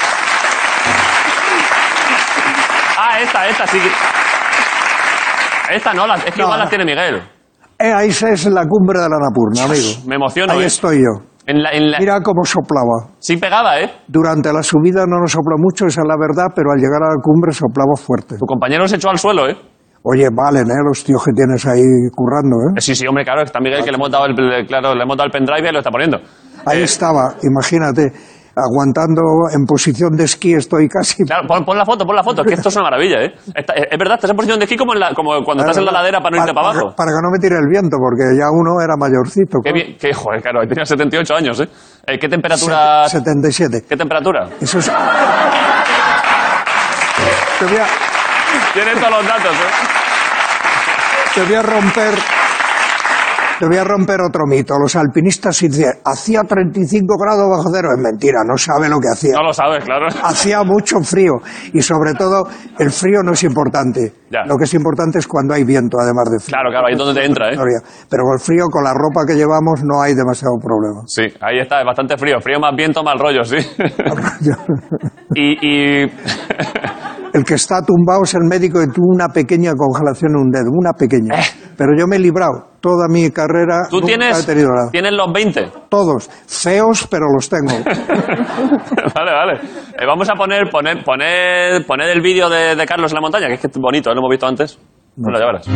Esta sí. Esta no, es que igual las tiene Miguel. Ahí es la cumbre de la Annapurna, amigo. Me emociono, Ahí ¿eh? estoy yo. Mira cómo soplaba. Sí pegaba, ¿eh? Durante la subida no nos sopló mucho, esa es la verdad, pero al llegar a la cumbre soplaba fuerte. Tu compañero se echó al suelo, ¿eh? Oye, valen, los tíos que tienes ahí currando, Sí, hombre, claro, está Miguel que le hemos dado el pendrive y lo está poniendo. Ahí estaba, imagínate, aguantando en posición de esquí, estoy casi... Claro, pon la foto, que esto es una maravilla, ¿eh? Es verdad, estás en posición de esquí como cuando estás en la ladera para no irte para abajo. Para que no me tire el viento, porque ya uno era mayorcito. Qué bien, joder, claro, tenía 78 años, ¿eh? ¿Qué temperatura? 77. ¿Qué temperatura? Eso es... Tienes todos los datos, ¿eh? Te voy a romper otro mito. Los alpinistas dicen, hacía 35 grados bajo cero. Es mentira, no sabe lo que hacía. No lo sabes, claro. Hacía mucho frío. Y sobre todo, el frío no es importante. Ya. Lo que es importante es cuando hay viento, además de frío. Claro, ahí es donde te entra, ¿eh? Pero con el frío, con la ropa que llevamos, no hay demasiado problema. Sí, ahí está, es bastante frío. Frío más viento, mal rollo, sí. y... El que está tumbado es el médico que tuvo una pequeña congelación en un dedo, una pequeña. Pero yo me he librado. Toda mi carrera ¿Tú nunca he tenido nada. tienes los 20? Todos. Feos, pero los tengo. Vale. Vamos a poner el vídeo de Carlos en la montaña, que es que es bonito, lo hemos visto antes. No lo llevarás.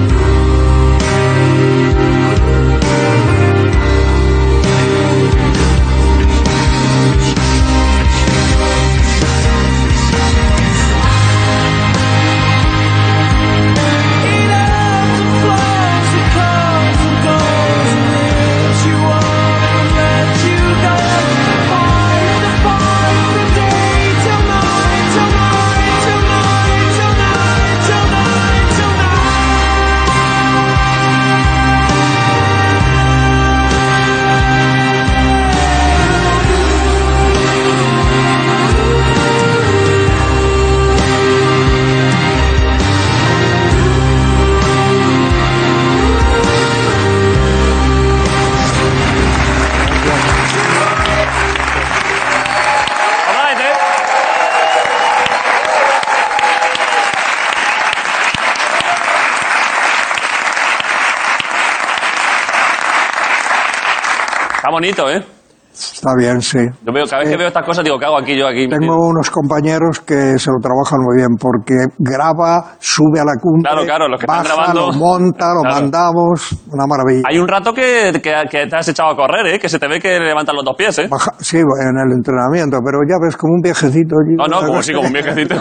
Está bonito, ¿eh? Está bien, sí. Yo veo, cada vez que veo estas cosas digo, ¿qué hago aquí yo aquí? Tengo unos compañeros que se lo trabajan muy bien porque graba, sube a la cumbre, claro, los que baja, están grabando, lo monta, lo mandamos, una maravilla. Hay un rato que te has echado a correr, ¿eh? Que se te ve que levantan los dos pies, ¿eh? Sí, en el entrenamiento, pero ya ves como un viejecito. No, como un viejecito.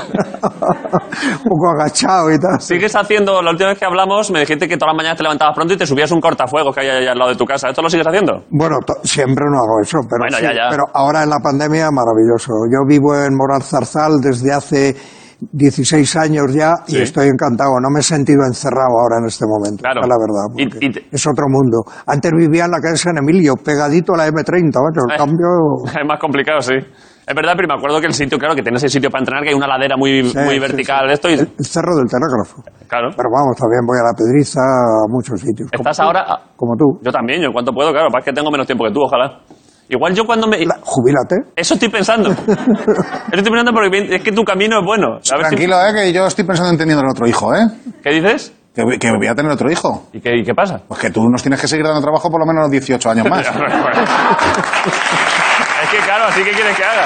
Un poco agachado y tal. Sigues haciendo, la última vez que hablamos me dijiste que todas las mañanas te levantabas pronto y te subías un cortafuegos que hay ahí al lado de tu casa. ¿Esto lo sigues haciendo? Bueno, siempre no hago eso, pero bueno, sí, ya. Pero ahora en la pandemia, maravilloso. Yo vivo en Moral Zarzal desde hace 16 años ya y estoy encantado. No me he sentido encerrado ahora en este momento, claro. Es la verdad. Es otro mundo. Antes vivía en la calle San Emilio, pegadito a la M30, ¿vale? El cambio... Es más complicado, sí. Es verdad, pero me acuerdo que el sitio, claro, que tienes el sitio para entrenar, que hay una ladera muy vertical de esto. Y... El Cerro del Telégrafo. Claro. Pero vamos, también voy a la Pedriza, a muchos sitios. ¿Estás ahora? Como tú. Yo también, yo en cuanto puedo, claro. Es que tengo menos tiempo que tú, ojalá. Igual yo cuando me... Jubílate. Eso estoy pensando. Porque es que tu camino es bueno. Tranquilo, que yo estoy pensando en teniendo otro hijo, ¿eh? ¿Qué dices? Que voy a tener otro hijo. ¿Y qué pasa? Pues que tú nos tienes que seguir dando trabajo por lo menos 18 años más. Es que claro, así que quieres que haga.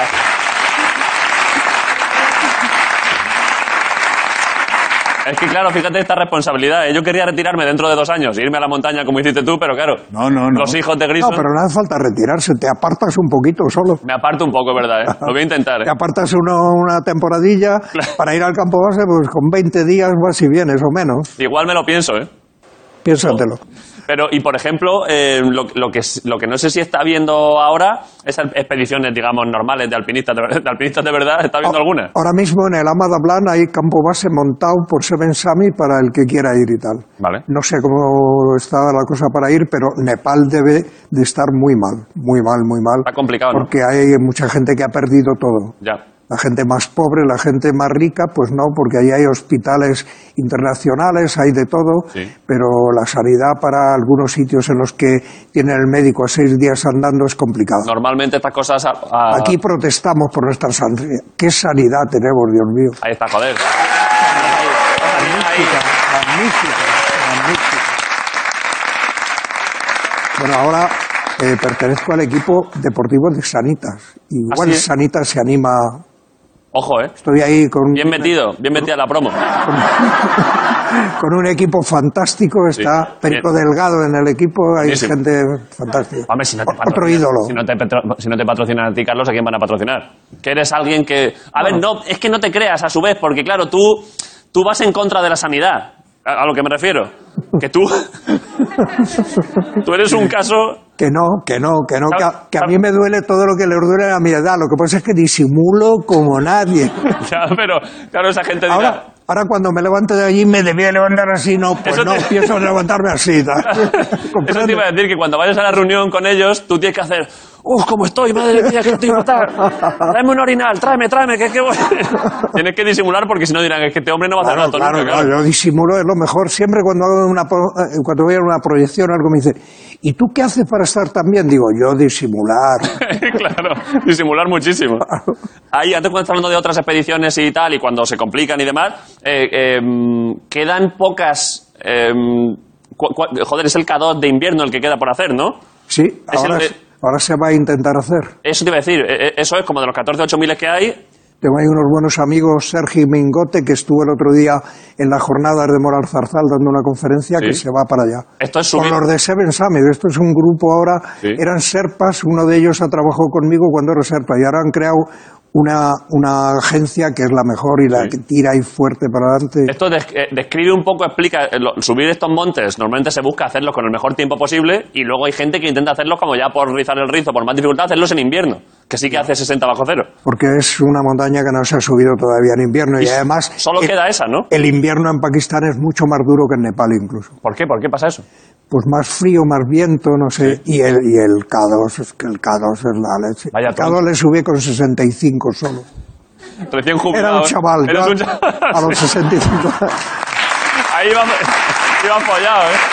Es que claro, fíjate esta responsabilidad. Yo quería retirarme dentro de 2 años, irme a la montaña como hiciste tú, pero claro. No. Los hijos de Grison... No, pero no hace falta retirarse, te apartas un poquito solo. Me aparto un poco, ¿verdad? Lo voy a intentar. Te apartas una temporadilla para ir al campo base, pues con 20 días vas y vienes o menos. Igual me lo pienso, ¿eh? Piénsatelo. Pero, y por ejemplo, lo que no sé si está viendo ahora es expediciones, digamos, normales de alpinistas de verdad. ¿Está viendo alguna? Ahora mismo en el Amada Blanc hay campo base montado por Seven Summit para el que quiera ir y tal. Vale. No sé cómo está la cosa para ir, pero Nepal debe de estar muy mal. Está complicado, ¿no? Porque hay mucha gente que ha perdido todo. Ya. La gente más pobre, la gente más rica, pues no, porque ahí hay hospitales internacionales, hay de todo, pero la sanidad para algunos sitios en los que tienen el médico a 6 días andando es complicado. Normalmente estas cosas... Aquí protestamos por nuestra sanidad. ¿Qué sanidad tenemos, Dios mío? Ahí está, joder. Magnífica. Bueno, ahora pertenezco al equipo deportivo de Sanitas. Igual ¿Ah, sí? Sanitas se anima... Ojo, ¿eh? Estoy ahí con... Bien metida la promo. Con un equipo fantástico, está Sí, Perico bien. Delgado en el equipo, hay Sí. gente fantástica. Hombre, si no te Otro ídolo. Si no te patrocinan a ti, Carlos, ¿a quién van a patrocinar? Que eres alguien que... A ver, no, es que no te creas a su vez, porque claro, tú vas en contra de la sanidad, a lo que me refiero. Que tú... tú eres un caso... Que a mí me duele todo lo que le duele a mi edad. Lo que pasa es que disimulo como nadie. Ya, pero claro, esa gente dirá... Ahora cuando me levante de allí me debía levantar así, no, pues Eso no, pienso levantarme así. Eso te iba a decir, que cuando vayas a la reunión con ellos, tú tienes que hacer... ¡Uf, cómo estoy! ¡Madre mía, que estoy fatal! ¡Tráeme un orinal! ¡Tráeme, que voy! Tienes que disimular porque si no dirán, es que este hombre no va a hacer nada. Claro, yo disimulo, es lo mejor. Siempre cuando cuando voy a una proyección algo me dice, ¿y tú qué haces para estar tan bien? Digo, yo disimular. Claro, disimular muchísimo. Ahí, antes cuando estás hablando de otras expediciones y tal, y cuando se complican y demás, quedan pocas... joder, es el K2 de invierno el que queda por hacer, ¿no? Sí, ahora se va a intentar hacer. Eso te iba a decir, eso es como de los 14.000 que hay. Tengo ahí unos buenos amigos, Sergi Mingote, que estuvo el otro día en las jornadas de Moral Zarzal dando una conferencia, Sí. que se va para allá. Esto es Con los de Seven Summit, esto es un grupo ahora, Sí. eran Sherpas, uno de ellos ha trabajado conmigo cuando era Sherpa, y ahora han creado una agencia que es la mejor y la Sí. que tira ahí fuerte para adelante. Esto describe un poco, explica, subir estos montes, normalmente se busca hacerlos con el mejor tiempo posible, y luego hay gente que intenta hacerlos como ya por rizar el rizo, por más dificultad, hacerlos en invierno, que sí que hace 60 bajo cero. Porque es una montaña que no se ha subido todavía en invierno, y además... Solo queda esa, ¿no? El invierno en Pakistán es mucho más duro que en Nepal incluso. ¿Por qué? ¿Por qué pasa eso? Pues más frío, más viento, no sé. Y el K2, es que el K2 es la leche. Vaya El K2 le subí con 65 solo. Recién jubilado. Era un chaval, Eres ya, un chaval. a los 65. Ahí iba follado, ¿eh?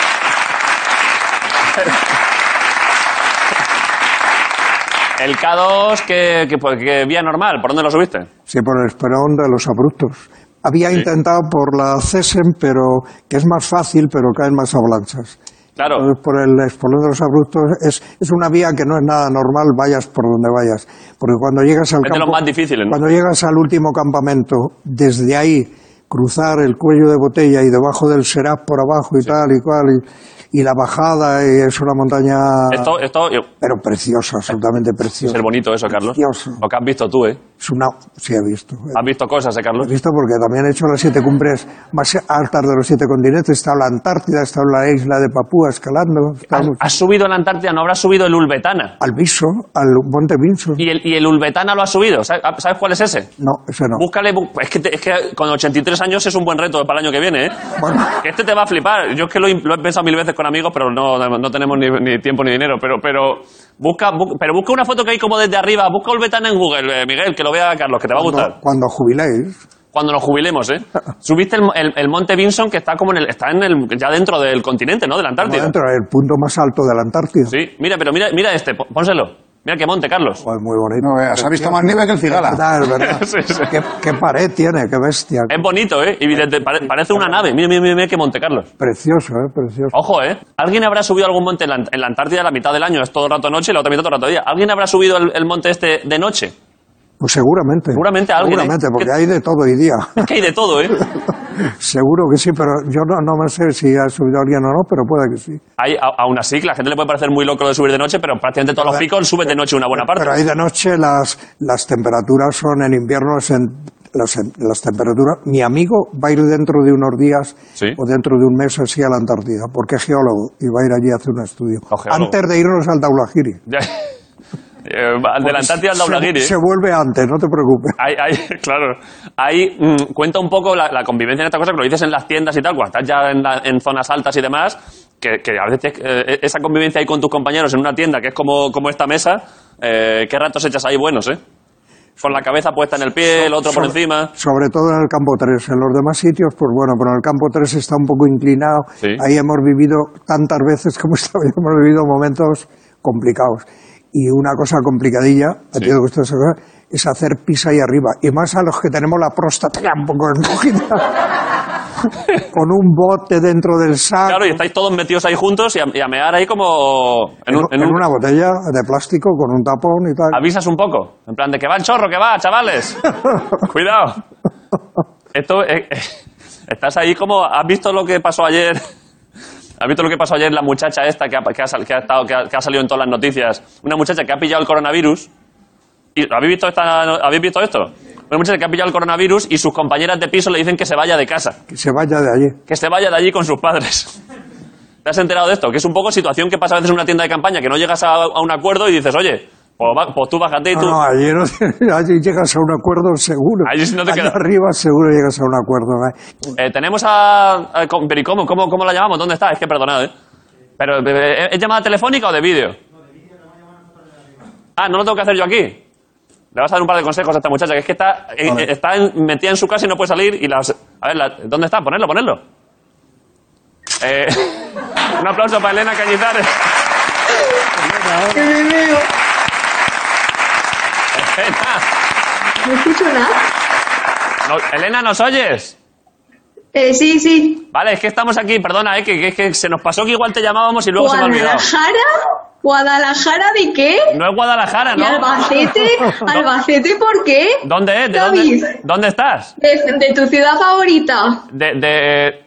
El K2, que vía normal, ¿por dónde lo subiste? Sí, por el Esperón de los Abruptos. Había intentado por la CESEM, pero que es más fácil, pero caen más avalanchas. Claro. Entonces, por el Espolón de los Abruptos es una vía que no es nada normal, vayas por donde vayas. Porque cuando llegas al Es de los más difíciles, ¿no? Cuando llegas al último campamento, desde ahí cruzar el cuello de botella y debajo del Serap por abajo y tal y cual, y la bajada, y es una montaña... Esto pero preciosa, absolutamente es preciosa. ser bonito eso, Carlos. Precioso. Lo que has visto tú, ¿eh? Sí, he visto. Has visto cosas, Carlos. He visto porque también he hecho las 7 cumbres más altas de los 7 continentes. He estado en la Antártida, he estado en la isla de Papúa escalando. Has subido a la Antártida, no habrás subido el Ulvetana. Al Viso, al Monte Vinson. ¿Y el Ulvetana lo has subido? ¿Sabes cuál es ese? No, ese no. Búscale, es que con 83 años es un buen reto para el año que viene, ¿eh? Bueno. Que este te va a flipar. Yo es que lo he pensado 1000 veces con amigos, pero no tenemos ni tiempo ni dinero. Pero busca una foto que hay como desde arriba. Busca Ulvetana en Google, Miguel, que lo vea Carlos, que te va a gustar. Cuando jubiléis. Cuando nos jubilemos, ¿eh? Subiste el Monte Vinson, que está como ya dentro del continente, ¿no? De la Antártida. Dentro del punto más alto de la Antártida. Sí, pero mira este, pónselo. Mira qué monte, Carlos. Pues muy bonito. No veas, ha visto más nieve que el Cigala. Es verdad. Sí. ¿Qué pared tiene? Qué bestia. Es bonito, ¿eh? Y parece una nave. Mira qué monte, Carlos. Precioso, precioso. Ojo, ¿eh? ¿Alguien habrá subido algún monte en la Antártida la mitad del año? Es todo el rato noche y la otra mitad todo el rato día. ¿Alguien habrá subido el monte este de noche? Pues seguramente. Seguramente alguien, Seguramente, porque ¿Qué? hay de todo hoy día. Es que hay de todo, ¿eh? Seguro que sí, pero yo no me sé si ha subido alguien o no, pero puede que sí. Aún así, que la gente le puede parecer muy loco de subir de noche, pero prácticamente todos los picos suben de noche una buena parte. Pero ahí de noche las temperaturas son en invierno, las temperaturas... Mi amigo va a ir dentro de unos días ¿Sí? o dentro de un mes así a la Antártida, porque es geólogo y va a ir allí a hacer un estudio. Antes de irnos al Daulagiri. De la Antártida al Daulagiri. Se vuelve antes, no te preocupes. Claro. Ahí cuenta un poco la convivencia en esta cosa, que lo dices en las tiendas y tal, cuando estás ya en zonas altas y demás, que a veces esa convivencia ahí con tus compañeros en una tienda, que es como esta mesa, qué ratos echas ahí buenos, ¿eh? Con la cabeza puesta en el pie, el otro por encima. Sobre todo en el campo 3. En los demás sitios, pues bueno, pero en el campo 3 está un poco inclinado. Sí. Ahí hemos vivido tantas veces como hemos vivido momentos complicados. Y una cosa complicadilla, Sí. es hacer pis ahí arriba. Y más a los que tenemos la próstata un poco escogida. con un bote dentro del saco. Claro, y estáis todos metidos ahí juntos y a mear ahí como... En una botella de plástico con un tapón y tal. Avisas un poco, en plan de que va el chorro, que va, chavales. Cuidado. Esto... estás ahí como... ¿Has visto lo que pasó ayer? ¿Has visto lo que pasó ayer la muchacha esta que ha salido en todas las noticias? Una muchacha que ha pillado el coronavirus. ¿Habéis visto esto? Una muchacha que ha pillado el coronavirus y sus compañeras de piso le dicen que se vaya de casa. Que se vaya de allí. Que se vaya de allí con sus padres. ¿Te has enterado de esto? Que es un poco situación que pasa a veces en una tienda de campaña, que no llegas a un acuerdo y dices, oye, pues tú bájate y tú... No, allí llegas a un acuerdo seguro. Allí sí no te allí queda... arriba seguro llegas a un acuerdo. Tenemos a... Pero ¿y cómo la llamamos? ¿Dónde está? Es que perdonad, ¿eh? Pero, ¿es llamada telefónica o de vídeo? Ah, ¿no lo tengo que hacer yo aquí? Le vas a dar un par de consejos a esta muchacha, que es que está metida en su casa y no puede salir y las... A ver, ¿dónde está? Ponedlo. Un aplauso para Elena Cañizares. Elena. No escucho nada. Elena, ¿nos oyes? Sí. Vale, es que estamos aquí, perdona, que se nos pasó que igual te llamábamos y luego se me ha olvidado. ¿Guadalajara de qué? No es Guadalajara, ¿no? ¿Y Albacete? ¿Albacete por qué? ¿Dónde es? David, ¿Dónde estás? de tu ciudad favorita. De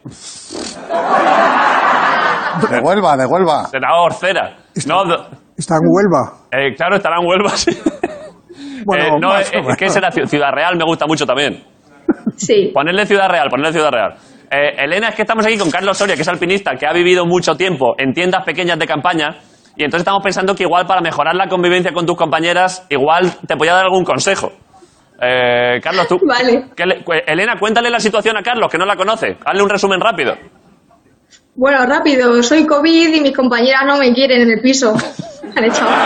Huelva. De la Orcera. ¿Está en Huelva? Claro, estará en Huelva, sí. Bueno, no, es que será Ciudad Real, me gusta mucho también. Sí. Ponerle Ciudad Real. Elena, es que estamos aquí con Carlos Soria, que es alpinista, que ha vivido mucho tiempo en tiendas pequeñas de campaña, y entonces estamos pensando que igual para mejorar la convivencia con tus compañeras, igual te podía dar algún consejo. Carlos, tú... Vale. Elena, cuéntale la situación a Carlos, que no la conoce. Hazle un resumen rápido. Bueno, rápido. Soy COVID y mis compañeras no me quieren en el piso. Me han echado.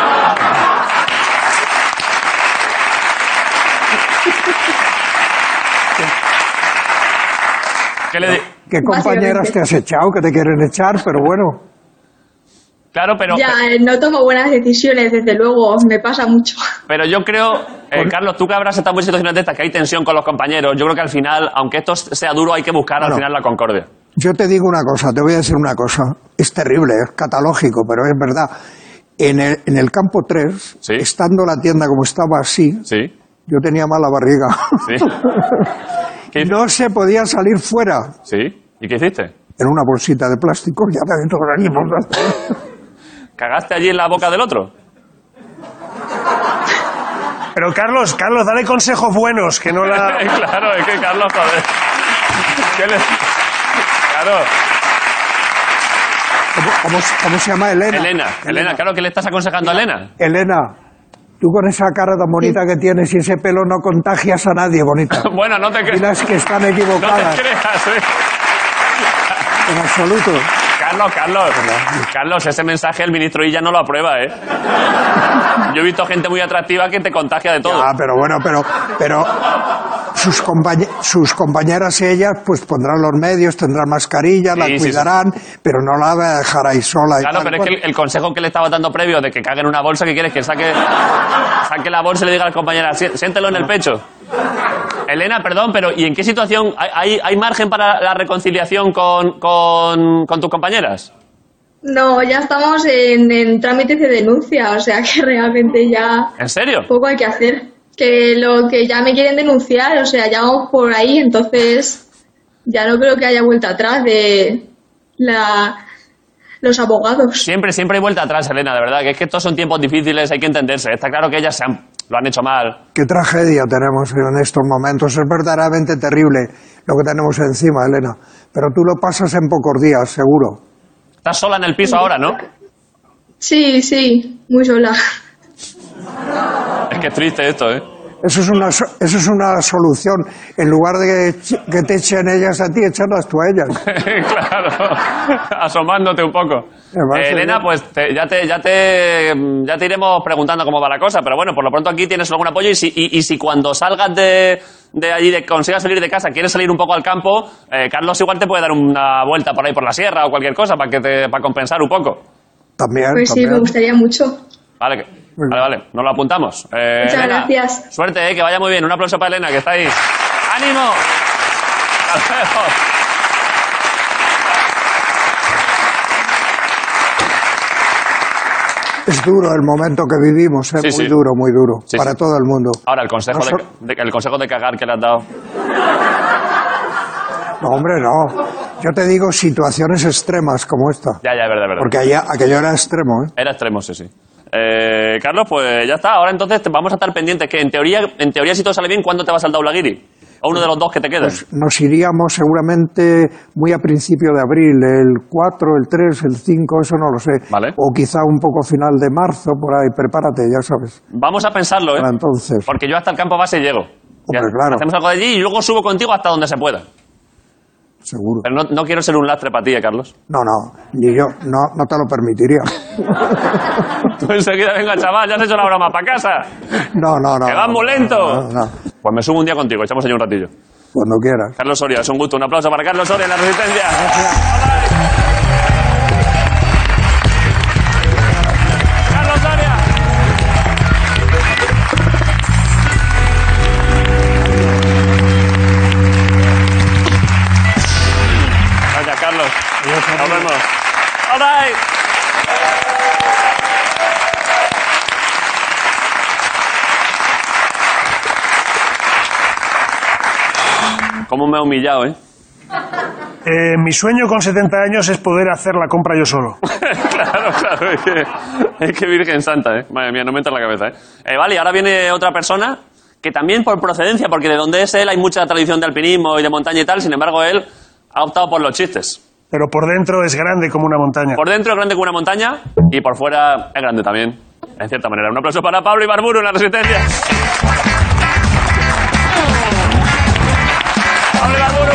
¿Qué compañeras te has echado que te quieren echar? Pero bueno. Claro, pero... Ya, no tomo buenas decisiones, desde luego. Me pasa mucho. Pero yo creo, Carlos, tú que habrás estado en muchas situaciones de estas, que hay tensión con los compañeros, yo creo que al final, aunque esto sea duro, hay que buscar al final la concordia. Yo te digo una cosa, te voy a decir una cosa. Es terrible, es catalógico, pero es verdad. En el campo 3, ¿sí? Estando la tienda como estaba así, ¿sí? Yo tenía mala barriga. ¿Sí? No se podía salir fuera. ¿Sí? ¿Y qué hiciste? En una bolsita de plástico, ya dentro de allí. ¿Cagaste allí en la boca del otro? Pero Carlos, dale consejos buenos, que no la... Claro, es que Carlos, joder. Claro. ¿Cómo se llama? Elena, claro, ¿qué le estás aconsejando a Elena? Elena, tú con esa cara tan bonita que tienes y ese pelo no contagias a nadie, bonita. Bueno, no te creas. Y las que están equivocadas. No te creas, En absoluto. Carlos, ese mensaje el ministro Illa no lo aprueba, ¿eh? Yo he visto gente muy atractiva que te contagia de todo. Ah, pero bueno, pero sus compañeras y ellas pues pondrán los medios, tendrán mascarillas, la cuidarán, pero no la va a dejar ahí sola. Claro, pero es que el consejo que le estaba dando previo de que cague en una bolsa, ¿qué quieres? Que saque la bolsa y le diga a las compañeras, siéntelo en el pecho. Elena, perdón, pero ¿y en qué situación hay margen para la reconciliación con tus compañeras? No, ya estamos en trámites de denuncia, o sea que realmente ya... ¿En serio? Poco hay que hacer. Que ya me quieren denunciar, o sea, ya vamos por ahí, entonces ya no creo que haya vuelta atrás de los abogados. Siempre hay vuelta atrás, Elena, de verdad, que es que estos son tiempos difíciles, hay que entenderse. Está claro que ellas lo han hecho mal. Qué tragedia tenemos en estos momentos, es verdaderamente terrible lo que tenemos encima, Elena. Pero tú lo pasas en pocos días, seguro. Estás sola en el piso ahora, ¿no? Sí, muy sola. Es que es triste esto, ¿eh? Eso es una solución. En lugar de que te echen ellas a ti, echarlas tú a ellas. Claro, asomándote un poco. Elena, pues ya te iremos preguntando cómo va la cosa, pero bueno, por lo pronto aquí tienes algún apoyo y si cuando salgas de allí, consigas salir de casa, quieres salir un poco al campo, Carlos igual te puede dar una vuelta por ahí por la sierra o cualquier cosa para compensar un poco. También. Pues sí, me gustaría mucho. Vale, nos lo apuntamos. Muchas Elena, gracias. Suerte, que vaya muy bien. Un aplauso para Elena, que está ahí. ¡Ánimo! ¡Hasta luego! Es duro el momento que vivimos, es Sí, muy sí. duro, Sí, para sí. todo el mundo. Ahora, el consejo el consejo de cagar que le has dado. No, hombre, no. Yo te digo situaciones extremas como esta. Ya, es verdad. Porque aquello era extremo, ¿eh? Era extremo, sí. Carlos, pues ya está. Ahora entonces vamos a estar pendientes. Que en teoría, si todo sale bien, ¿cuándo te vas al Daulagiri? ¿O uno de los dos que te quedan? Pues nos iríamos seguramente muy a principio de abril, el 4, el 3, el 5, eso no lo sé. Vale. O quizá un poco final de marzo, por ahí, prepárate, ya sabes. Vamos a pensarlo, ¿eh? Para entonces. Porque yo hasta el campo base llego. Hombre, claro. Hacemos algo de allí y luego subo contigo hasta donde se pueda. Seguro. Pero no quiero ser un lastre para ti, Carlos. No, ni yo, no te lo permitiría. Tú enseguida, venga, chaval, ya has hecho la broma para casa. No. Que vas muy lento. No. Pues me subo un día contigo, echamos allí un ratillo. Cuando quieras. Carlos Soria, es un gusto. Un aplauso para Carlos Soria en La Resistencia. ¡Carlos Soria! Gracias, Carlos. Nos vemos. All right. ¿Cómo me ha humillado, eh? Mi sueño con 70 años es poder hacer la compra yo solo. Claro, es que Virgen Santa, ¿eh? Madre mía, no me entra en la cabeza, ¿eh? Vale, y ahora viene otra persona que también por procedencia, porque de donde es él hay mucha tradición de alpinismo y de montaña y tal, sin embargo él ha optado por los chistes. Pero por dentro es grande como una montaña. Por dentro es grande como una montaña y por fuera es grande también, en cierta manera. Un aplauso para Pablo Ibarburu en La Resistencia. ¡Pablo Ibarburu!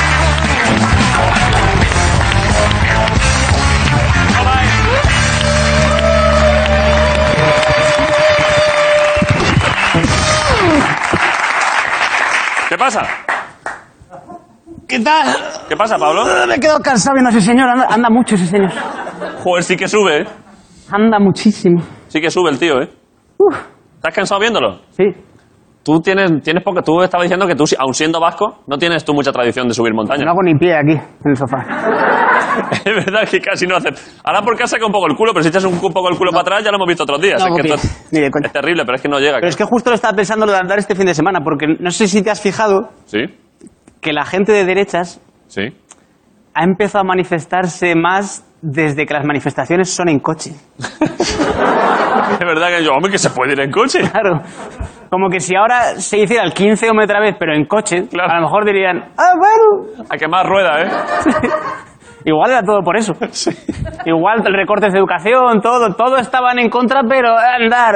¿Qué pasa? ¿Qué tal? ¿Qué pasa, Pablo? Me he quedado cansado viendo a ese señor. Anda mucho ese señor. Joder, sí que sube, ¿eh? Anda muchísimo. Sí que sube el tío, ¿eh? ¿Estás cansado viéndolo? Sí. Tú tienes poco... Tú estabas diciendo que tú, aun siendo vasco, no tienes tú mucha tradición de subir montañas. No hago ni pie aquí, en el sofá. Es verdad que casi no haces... Ahora porque has sacado un poco el culo, pero si echas un poco el culo para atrás ya lo hemos visto otros días. No, Es que porque- esto ni de coña. es terrible, pero es que no llega. Pero es que justo lo estaba pensando lo de andar este fin de semana, porque no sé si te has fijado Sí, que la gente de derechas sí. ha empezado a manifestarse más desde que las manifestaciones son en coche. Es verdad que yo, hombre, que se puede ir en coche. Claro. Como que si ahora se hiciera el 15 otra vez, pero en coche, Claro. a lo mejor dirían, bueno, A quemar rueda, ¿eh? igual era todo por eso. Igual recortes de educación, todo estaban en contra, pero andar.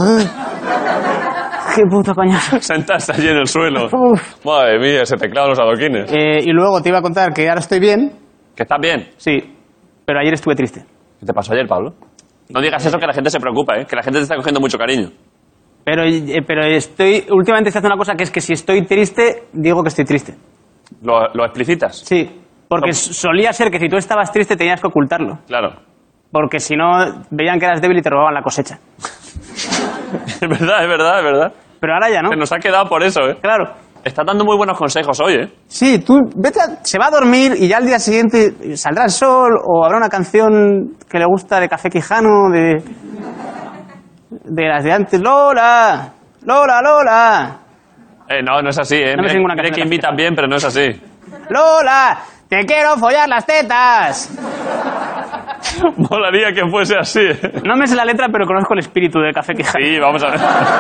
Qué puto coñazo. Sentarse allí en el suelo. Uf. Madre mía, ese teclado los adoquines. Y luego te iba a contar que ahora estoy bien, ¿Que estás bien? sí, pero ayer estuve triste. ¿Qué te pasó ayer, Pablo? No digas eso, que la gente se preocupa, ¿eh? Que la gente te está cogiendo mucho cariño. Pero últimamente se hace una cosa que es que si estoy triste, digo que estoy triste. ¿Lo explicitas? Sí, porque solía ser que si tú estabas triste tenías que ocultarlo. Claro. Porque si no, veían que eras débil y te robaban la cosecha. Es verdad. Pero ahora ya no. Se nos ha quedado por eso, ¿eh? Claro. Estás dando muy buenos consejos hoy, ¿eh? Sí, tú se va a dormir y ya al día siguiente saldrá el sol o habrá una canción que le gusta de Café Quijano, de las de antes. ¡Lola! ¡Lola, Lola! No es así, ¿eh? No me sé ninguna Mira que canción de invitan bien, pero no es así. ¡Lola! ¡Te quiero follar las tetas! Molaría que fuese así, ¿eh? No me sé la letra, pero conozco el espíritu de Café Quijano. Sí, vamos a ver.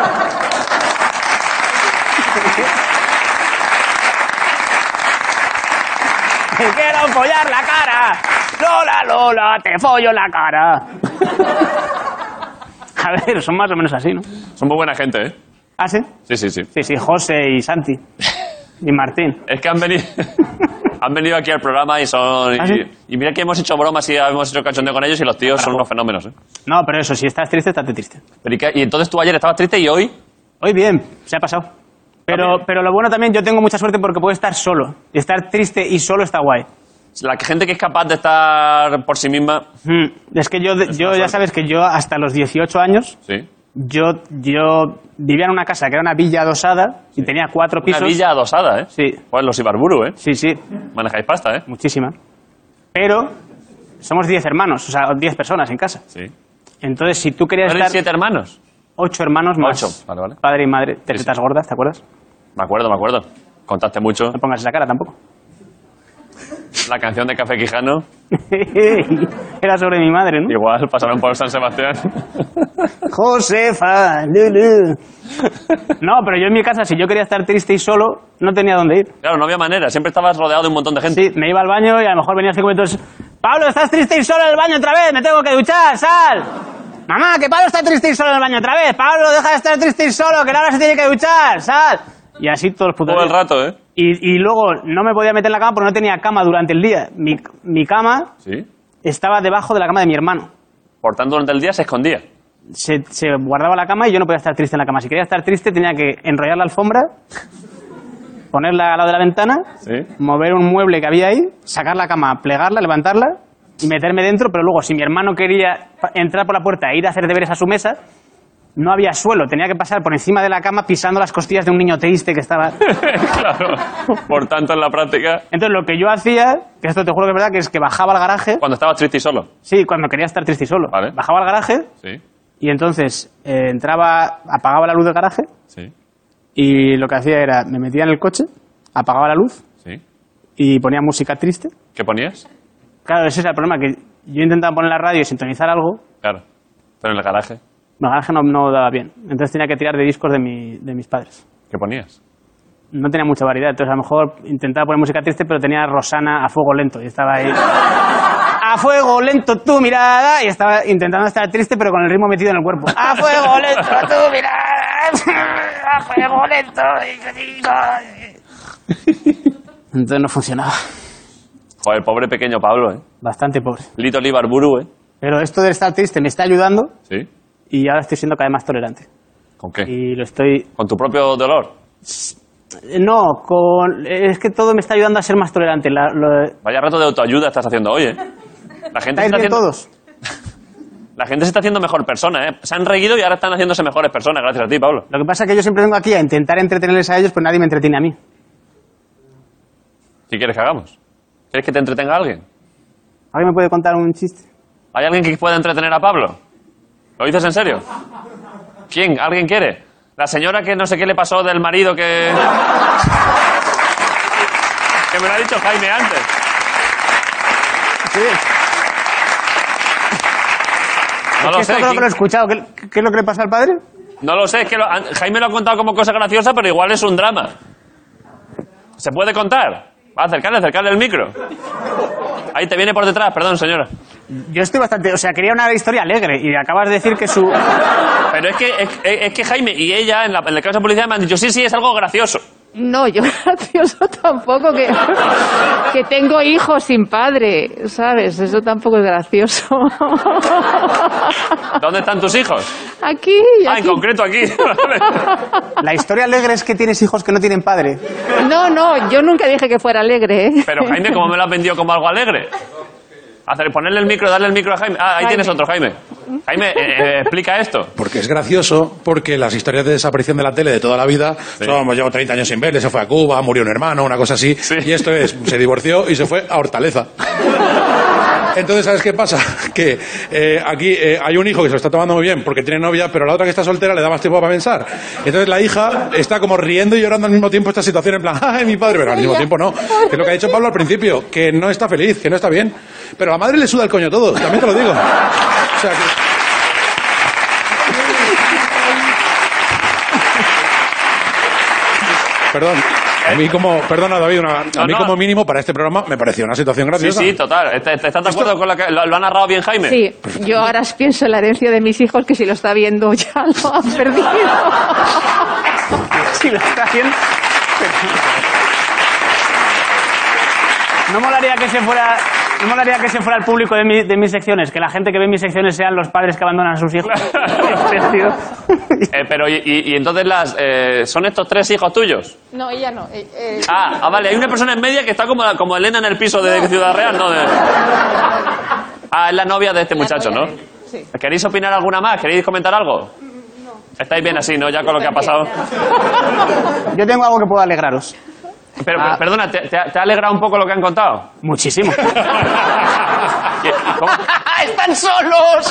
¡Te quiero follar la cara! ¡Lola, Lola! ¡Te follo la cara! A ver, son más o menos así, ¿no? Son muy buena gente, ¿eh? ¿Ah, sí? Sí. Sí, José y Santi. Y Martín. Es que han venido aquí al programa y son... ¿Ah, sí? Y mira que hemos hecho bromas y hemos hecho cachondeo con ellos y los tíos son unos fenómenos, ¿eh? No, pero eso, si estás triste, estate triste. Y entonces tú ayer estabas triste y hoy... Hoy bien, se ha pasado. Pero lo bueno también, yo tengo mucha suerte porque puedo estar solo. Y estar triste y solo está guay. La gente que es capaz de estar por sí misma... Es que yo ya sabes que yo hasta los 18 años, Sí. yo vivía en una casa que era una villa adosada y tenía 4 pisos. Una villa adosada, ¿eh? Sí. Pues los Ibarburu, ¿eh? Sí, Manejáis pasta, ¿eh? muchísima. Pero somos 10 hermanos, o sea, 10 personas en casa. Sí. Entonces, si tú querías ¿Eres estar... 7 hermanos? 8 hermanos más. 8, vale. Padre y madre. Tetas gordas, ¿te acuerdas? Me acuerdo. Contaste mucho. No pongas esa cara tampoco. La canción de Café Quijano. Era sobre mi madre, ¿no? Igual, pasaron por San Sebastián. Josefa. No, pero yo en mi casa, si yo quería estar triste y solo, no tenía dónde ir. Claro, no había manera. Siempre estabas rodeado de un montón de gente. Sí, me iba al baño y a lo mejor venía 5 minutos. Pablo, ¿estás triste y solo en el baño otra vez? Me tengo que duchar, sal. Mamá, que Pablo está triste y solo en el baño otra vez. Pablo, deja de estar triste y solo, que Laura se tiene que duchar, sal. Y así todos los putos Todo el días. rato, ¿eh? Y luego no me podía meter en la cama porque no tenía cama durante el día. Mi cama Sí. estaba debajo de la cama de mi hermano. Por tanto, durante el día se escondía. Se guardaba la cama y yo no podía estar triste en la cama. Si quería estar triste tenía que enrollar la alfombra, ponerla al lado de la ventana, Sí. mover un mueble que había ahí, sacar la cama, plegarla, levantarla y meterme dentro. Pero luego, si mi hermano quería entrar por la puerta e ir a hacer deberes a su mesa, no había suelo. Tenía que pasar por encima de la cama pisando las costillas de un niño triste que estaba... Claro. Por tanto, en la práctica... Entonces, lo que yo hacía, que esto te juro que es verdad, que es que bajaba al garaje... Cuando estabas triste y solo. Sí, cuando quería estar triste y solo. Vale. Bajaba al garaje Sí. y entonces entraba, apagaba la luz del garaje Sí. y lo que hacía era, me metía en el coche, apagaba la luz Sí. y ponía música triste. ¿Qué ponías? Claro, ese es el problema, que yo intentaba poner la radio y sintonizar algo, Claro. Pero en el garaje. el garaje no daba bien. Entonces tenía que tirar de discos de mis padres. ¿Qué ponías? No tenía mucha variedad, entonces a lo mejor intentaba poner música triste, pero tenía Rosana a fuego lento y estaba ahí... A fuego lento tu mirada, y estaba intentando estar triste pero con el ritmo metido en el cuerpo. A fuego lento tu mirada, a fuego lento. Entonces no funcionaba. Joder, pobre pequeño Pablo, ¿eh? Bastante pobre. Lito Libarburu, ¿eh? Pero esto de estar triste me está ayudando Sí. y ahora estoy siendo cada vez más tolerante. ¿Con qué? Y lo estoy... ¿Con tu propio dolor? No, es que todo me está ayudando a ser más tolerante. Vaya rato de autoayuda estás haciendo hoy, ¿eh? La gente ¿Estáis está bien haciendo... todos? La gente se está haciendo mejor persona, ¿eh? Se han reído y ahora están haciéndose mejores personas, gracias a ti, Pablo. Lo que pasa es que yo siempre vengo aquí a intentar entretenerles a ellos, pero nadie me entretiene a mí. ¿Qué quieres que hagamos? ¿Quieres que te entretenga alguien? ¿Alguien me puede contar un chiste? ¿Hay alguien que pueda entretener a Pablo? ¿Lo dices en serio? ¿Quién? ¿Alguien quiere? La señora que no sé qué le pasó del marido que... que me lo ha dicho Jaime antes. Sí. No lo sé. Esto creo que lo he escuchado. ¿Qué es lo que le pasa al padre? No lo sé, es que Jaime lo ha contado como cosa graciosa, pero igual es un drama. ¿Se puede contar? Va, acercarle el micro. Ahí te viene por detrás, perdón, señora. Yo estoy bastante... O sea, quería una historia alegre y acabas de decir que su... Pero es que Jaime y ella, en el caso de policía, me han dicho, sí, es algo gracioso. No, yo gracioso tampoco, que tengo hijos sin padre, ¿sabes? Eso tampoco es gracioso. ¿Dónde están tus hijos? Aquí. Ah, en concreto aquí. La historia alegre es que tienes hijos que no tienen padre. No, yo nunca dije que fuera alegre, ¿eh? Pero Jaime, ¿cómo me lo has vendido como algo alegre? Ponerle el micro, darle el micro a Jaime. Ah, ahí Jaime. tienes otro, Jaime. Jaime, explica esto. Porque es gracioso, porque las historias de desaparición de la tele de toda la vida son, pues llevo 30 años sin verle, se fue a Cuba, murió un hermano, una cosa así, Sí. y esto es, se divorció y se fue a Hortaleza. Entonces, ¿sabes qué pasa? Que aquí hay un hijo que se lo está tomando muy bien porque tiene novia, pero la otra que está soltera le da más tiempo para pensar. Entonces la hija está como riendo y llorando al mismo tiempo esta situación, en plan, ¡ay, mi padre! Pero al mismo tiempo no. Que es lo que ha dicho Pablo al principio, que no está feliz, que no está bien. Pero a la madre le suda el coño todo, también te lo digo. O sea que... Perdón. A mí perdona David, a mí como mínimo para este programa me pareció una situación graciosa. Sí, total. ¿Estás de acuerdo con lo que lo ha narrado bien Jaime? Sí, yo ahora pienso en la herencia de mis hijos, que si lo está viendo ya lo han perdido. Si lo está haciendo... No molaría que se fuera el público de mis secciones, que la gente que ve mis secciones sean los padres que abandonan a sus hijos. Pero, y entonces ¿son estos 3 hijos tuyos? No, ella no. Vale, hay una persona en media que está como Elena en el piso de Ciudad Real, ¿no? Es la novia de este muchacho, ¿no? Sí. ¿Queréis opinar alguna más? ¿Queréis comentar algo? No. Estáis bien así, ¿no? Ya con lo que ha pasado. Yo tengo algo que puedo alegraros. Pero, perdona, ¿te ha alegrado un poco lo que han contado? Muchísimo. ¿Cómo? ¡Están solos!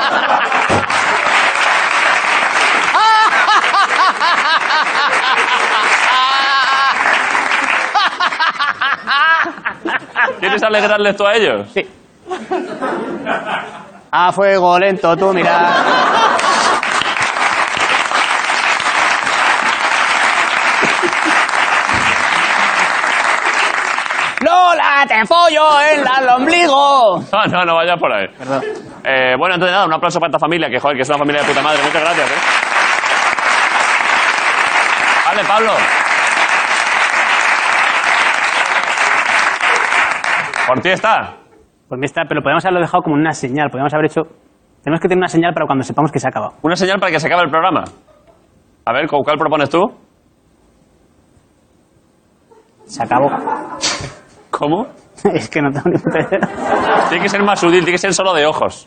¿Quieres alegrarles tú a ellos? Sí. A fuego lento, tú mira. ¡Lola, te follo en el ombligo! No vayas por ahí. Perdón. Bueno, entonces nada, un aplauso para esta familia, que joder, que es una familia de puta madre. Muchas gracias, Vale, Pablo. ¿Por ti está? Por mí está, pero podemos haberlo dejado como una señal. Podríamos haber hecho... Tenemos que tener una señal para cuando sepamos que se ha acabado. Una señal para que se acabe el programa. A ver, ¿cuál propones tú? Se acabó. ¿Cómo? Es que no tengo ni puta idea. Tiene que ser más sutil, tiene que ser solo de ojos.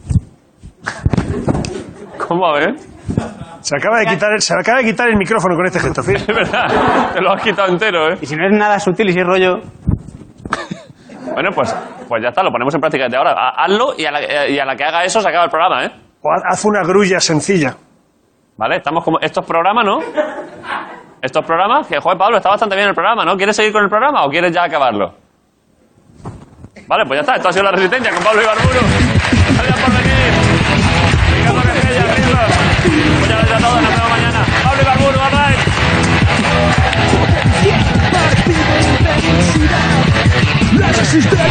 ¿Cómo? A ver. Se acaba de quitar el micrófono con este gesto, Es verdad, te lo has quitado entero, ¿eh? Y si no es nada sutil y si es rollo... Bueno, pues ya está, lo ponemos en práctica desde ahora. Hazlo y a la que haga eso se acaba el programa, ¿eh? O haz una grulla sencilla. Vale, estamos como... Esto es programa, ¿no? Estos programas, que joder, Pablo, está bastante bien el programa, ¿no? ¿Quieres seguir con el programa o quieres ya acabarlo? Vale, pues ya está, esto ha sido La Resistencia con Pablo Ibarburu. Gracias por venir. Ricardo Castella, arriba. Muchas gracias a todos, nos vemos mañana. Pablo Ibarburu, all right. La Resistencia.